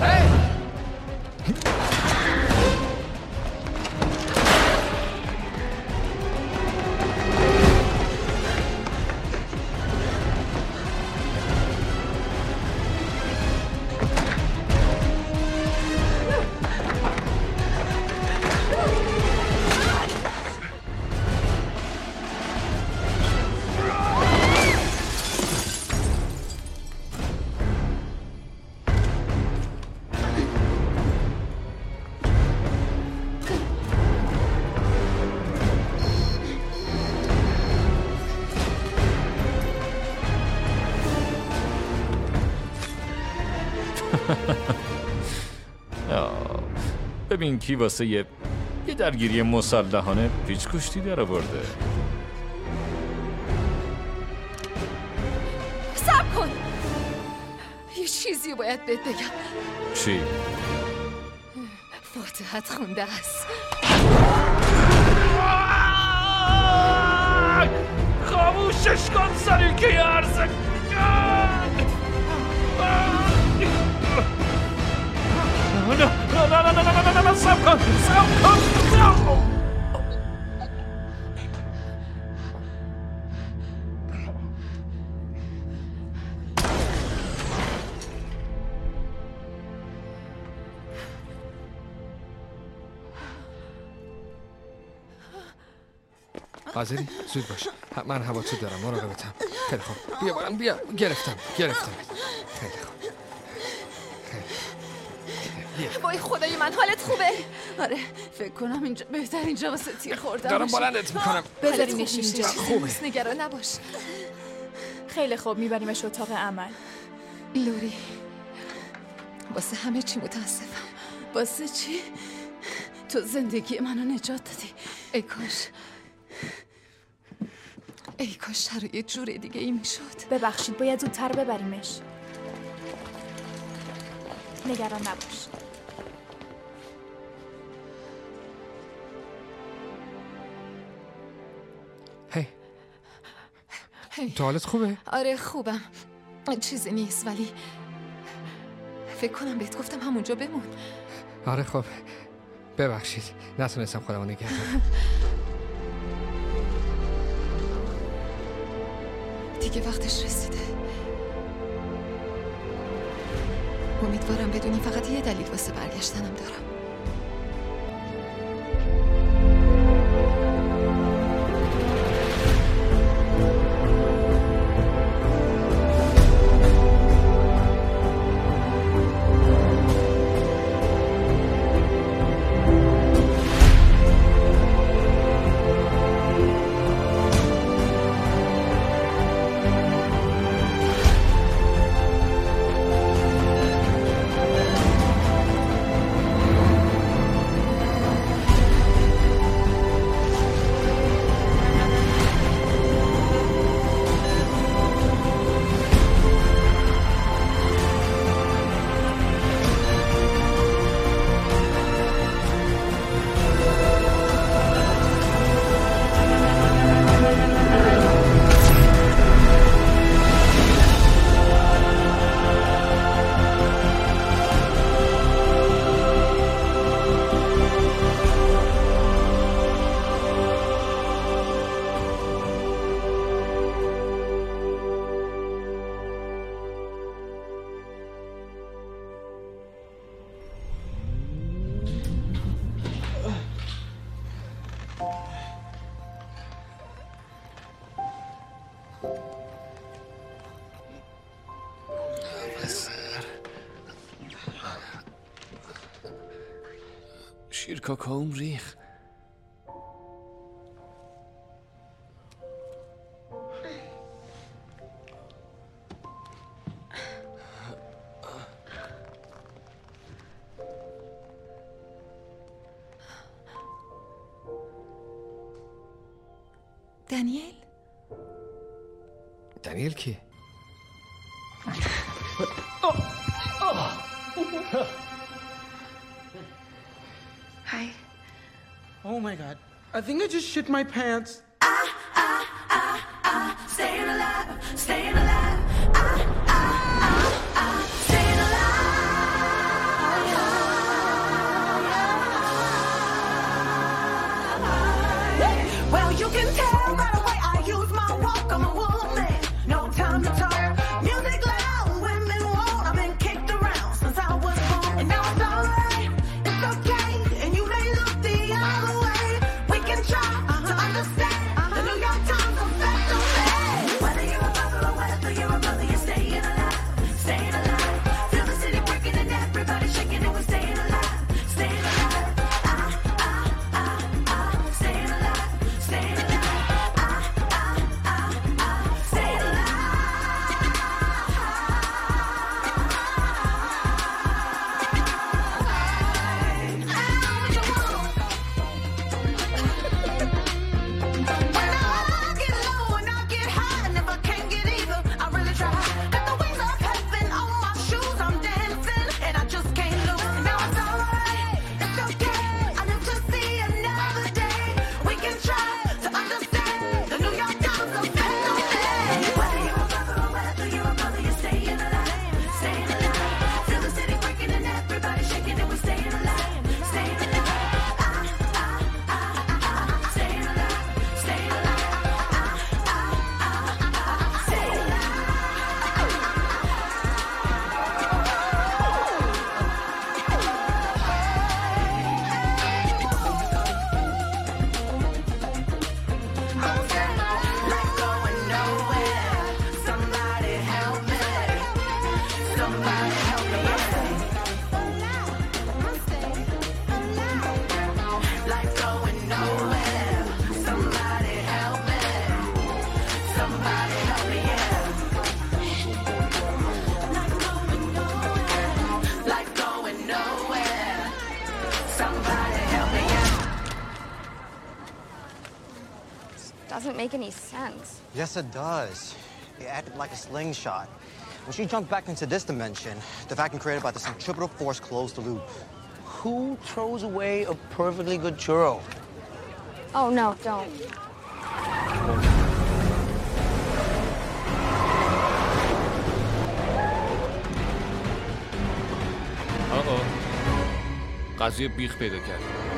ببین کی واسه یه یه درگیری مسلحانه پیچ کشتی در آورده. صبر کن، یه چیزی باید بهت بگم. چی؟ فاتحت خونده است. خاموشش کن سری که عرضه نه نه نه نه نه نه نه سب کن سب کن. حاضری؟ زود باش. من هواتو دارم، مراقبتم. خیلی خوب. بیا برم بیا. گرفتم گرفتم. خیلی خوب. وای خدای من، حالت خوبه؟ آره فکر کنم اینجا بهترین جا واسه تیر خوردن دارم باشه. بلندت میکنم. بذارینش اینجا. خوبه. نگران نباش. خیلی خوب، میبریمش اتاق عمل. لوری واسه همه چی متاسفم. واسه چی؟ تو زندگی منو نجات دادی. ای کاش ای کاش شرایط جور دیگه ای میشد. ببخشید باید زودتر ببریمش. نگران نباش. هی هی تو حالت خوبه؟ آره خوبم، چیزی نیست، ولی فکر کنم بهت گفتم همونجا بمون. آره خب ببخشید نتونستم خودمو نگه دارم. دیگه وقتش رسیده. امیدوارم بدونی فقط یه دلیل واسه برگشتنم دارم. شیر کاکائوم ریخ. دانیل؟ دانیل کی؟ Hi. Oh my god. I think I just shit my pants. Staying alive, staying alive. Ah, ah, ah, ah, staying alive. Well, you can tell by the way I use my walk. I'm a woman, no time to talk. Music loud, women won't. I've been kicked around since I was born, and now it's alright. It's okay, and you may look the other way. We can try to understand. The New York Times effect on me. Whether you're a brother or whether you're a brother, you're staying alive, staying alive. Feel the city breaking and everybody shaking, and we're staying alive, staying alive. Ah, ah, ah, ah, staying alive, staying alive. Ah, ah, ah, ah, staying alive. When I get low and I get high, and if I can't get either, I really try. Got the wings of heaven on my shoes, I'm dancing, and I just can't lose. And now it's alright, it's okay. I live to see another day. We can try to understand the New York Times effect on me. Whether you're a brother or whether you're a brother, you're staying alive, staying alive. Feel the city breaking and everybody shaking, and we're staying alive, staying alive. Ah, ah, ah, ah, ah, staying alive, staying alive. Ah, ah, ah, ah, staying alive. Life going nowhere. Somebody help me. Somebody help me. Life going nowhere. Somebody help me. Somebody help me. Life going nowhere. Somebody help me. Doesn't make any sense. Yes, it does. It acted like a slingshot. When she jumped back into this dimension, the vacuum created by the centripetal force closed the loop. Who throws away a perfectly good churro? Oh, no, don't. آقا قضیه بیخ پیدا کرد.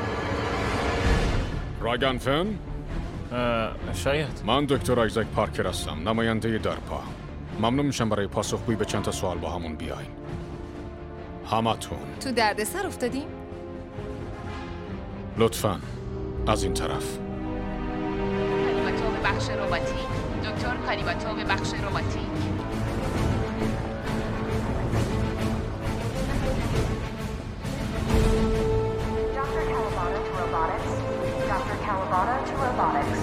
راگان فن؟ شاید. من دکتر آیزک پارکر هستم، نماینده درپا. ممنون میشم برای پاسخگویی به چند تا سوال با همون بیاین. همتون تو دردسر افتادیم؟ لطفاً از این طرف. کالیباتو به بخش رباتیک. دکتر کالیباتو به بخش رباتیک. Doctor Kawabata to robotics. Doctor Kawabata to robotics.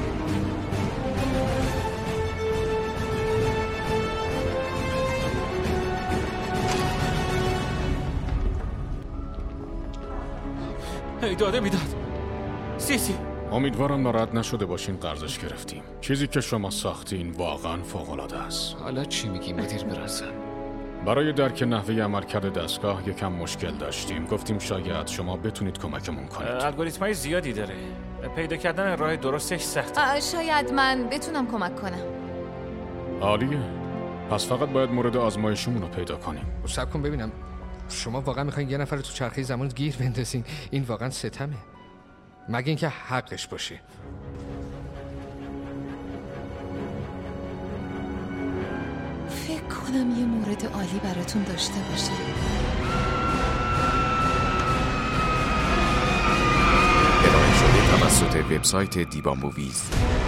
هی داده میداد. سیسی. امیدوارم ناراحت نشده باشین قرضش گرفتیم. چیزی که شما ساختین واقعاً فوق‌العاده است. حالا چی میگی مدیر برسن؟ برای درک نحوه عملکرد دستگاه یکم مشکل داشتیم. گفتیم شاید شما بتونید کمکمون کنید. الگوریتمای زیادی داره. پیدا کردن راه درستش سخته. آه، شاید من بتونم کمک کنم. عالیه. پس فقط باید مورد آزمایشمون رو پیدا کنیم. صبر کن ببینم. شما واقعا میخواین یه نفر رو تو چرخه زمان گیر بندازین؟ این واقعا ستمه. مگه اینکه حقش باشه. فکر کنم یه مورد عالی براتون داشته باشه. ارائه شده توسط وبسایت دیبا موویز.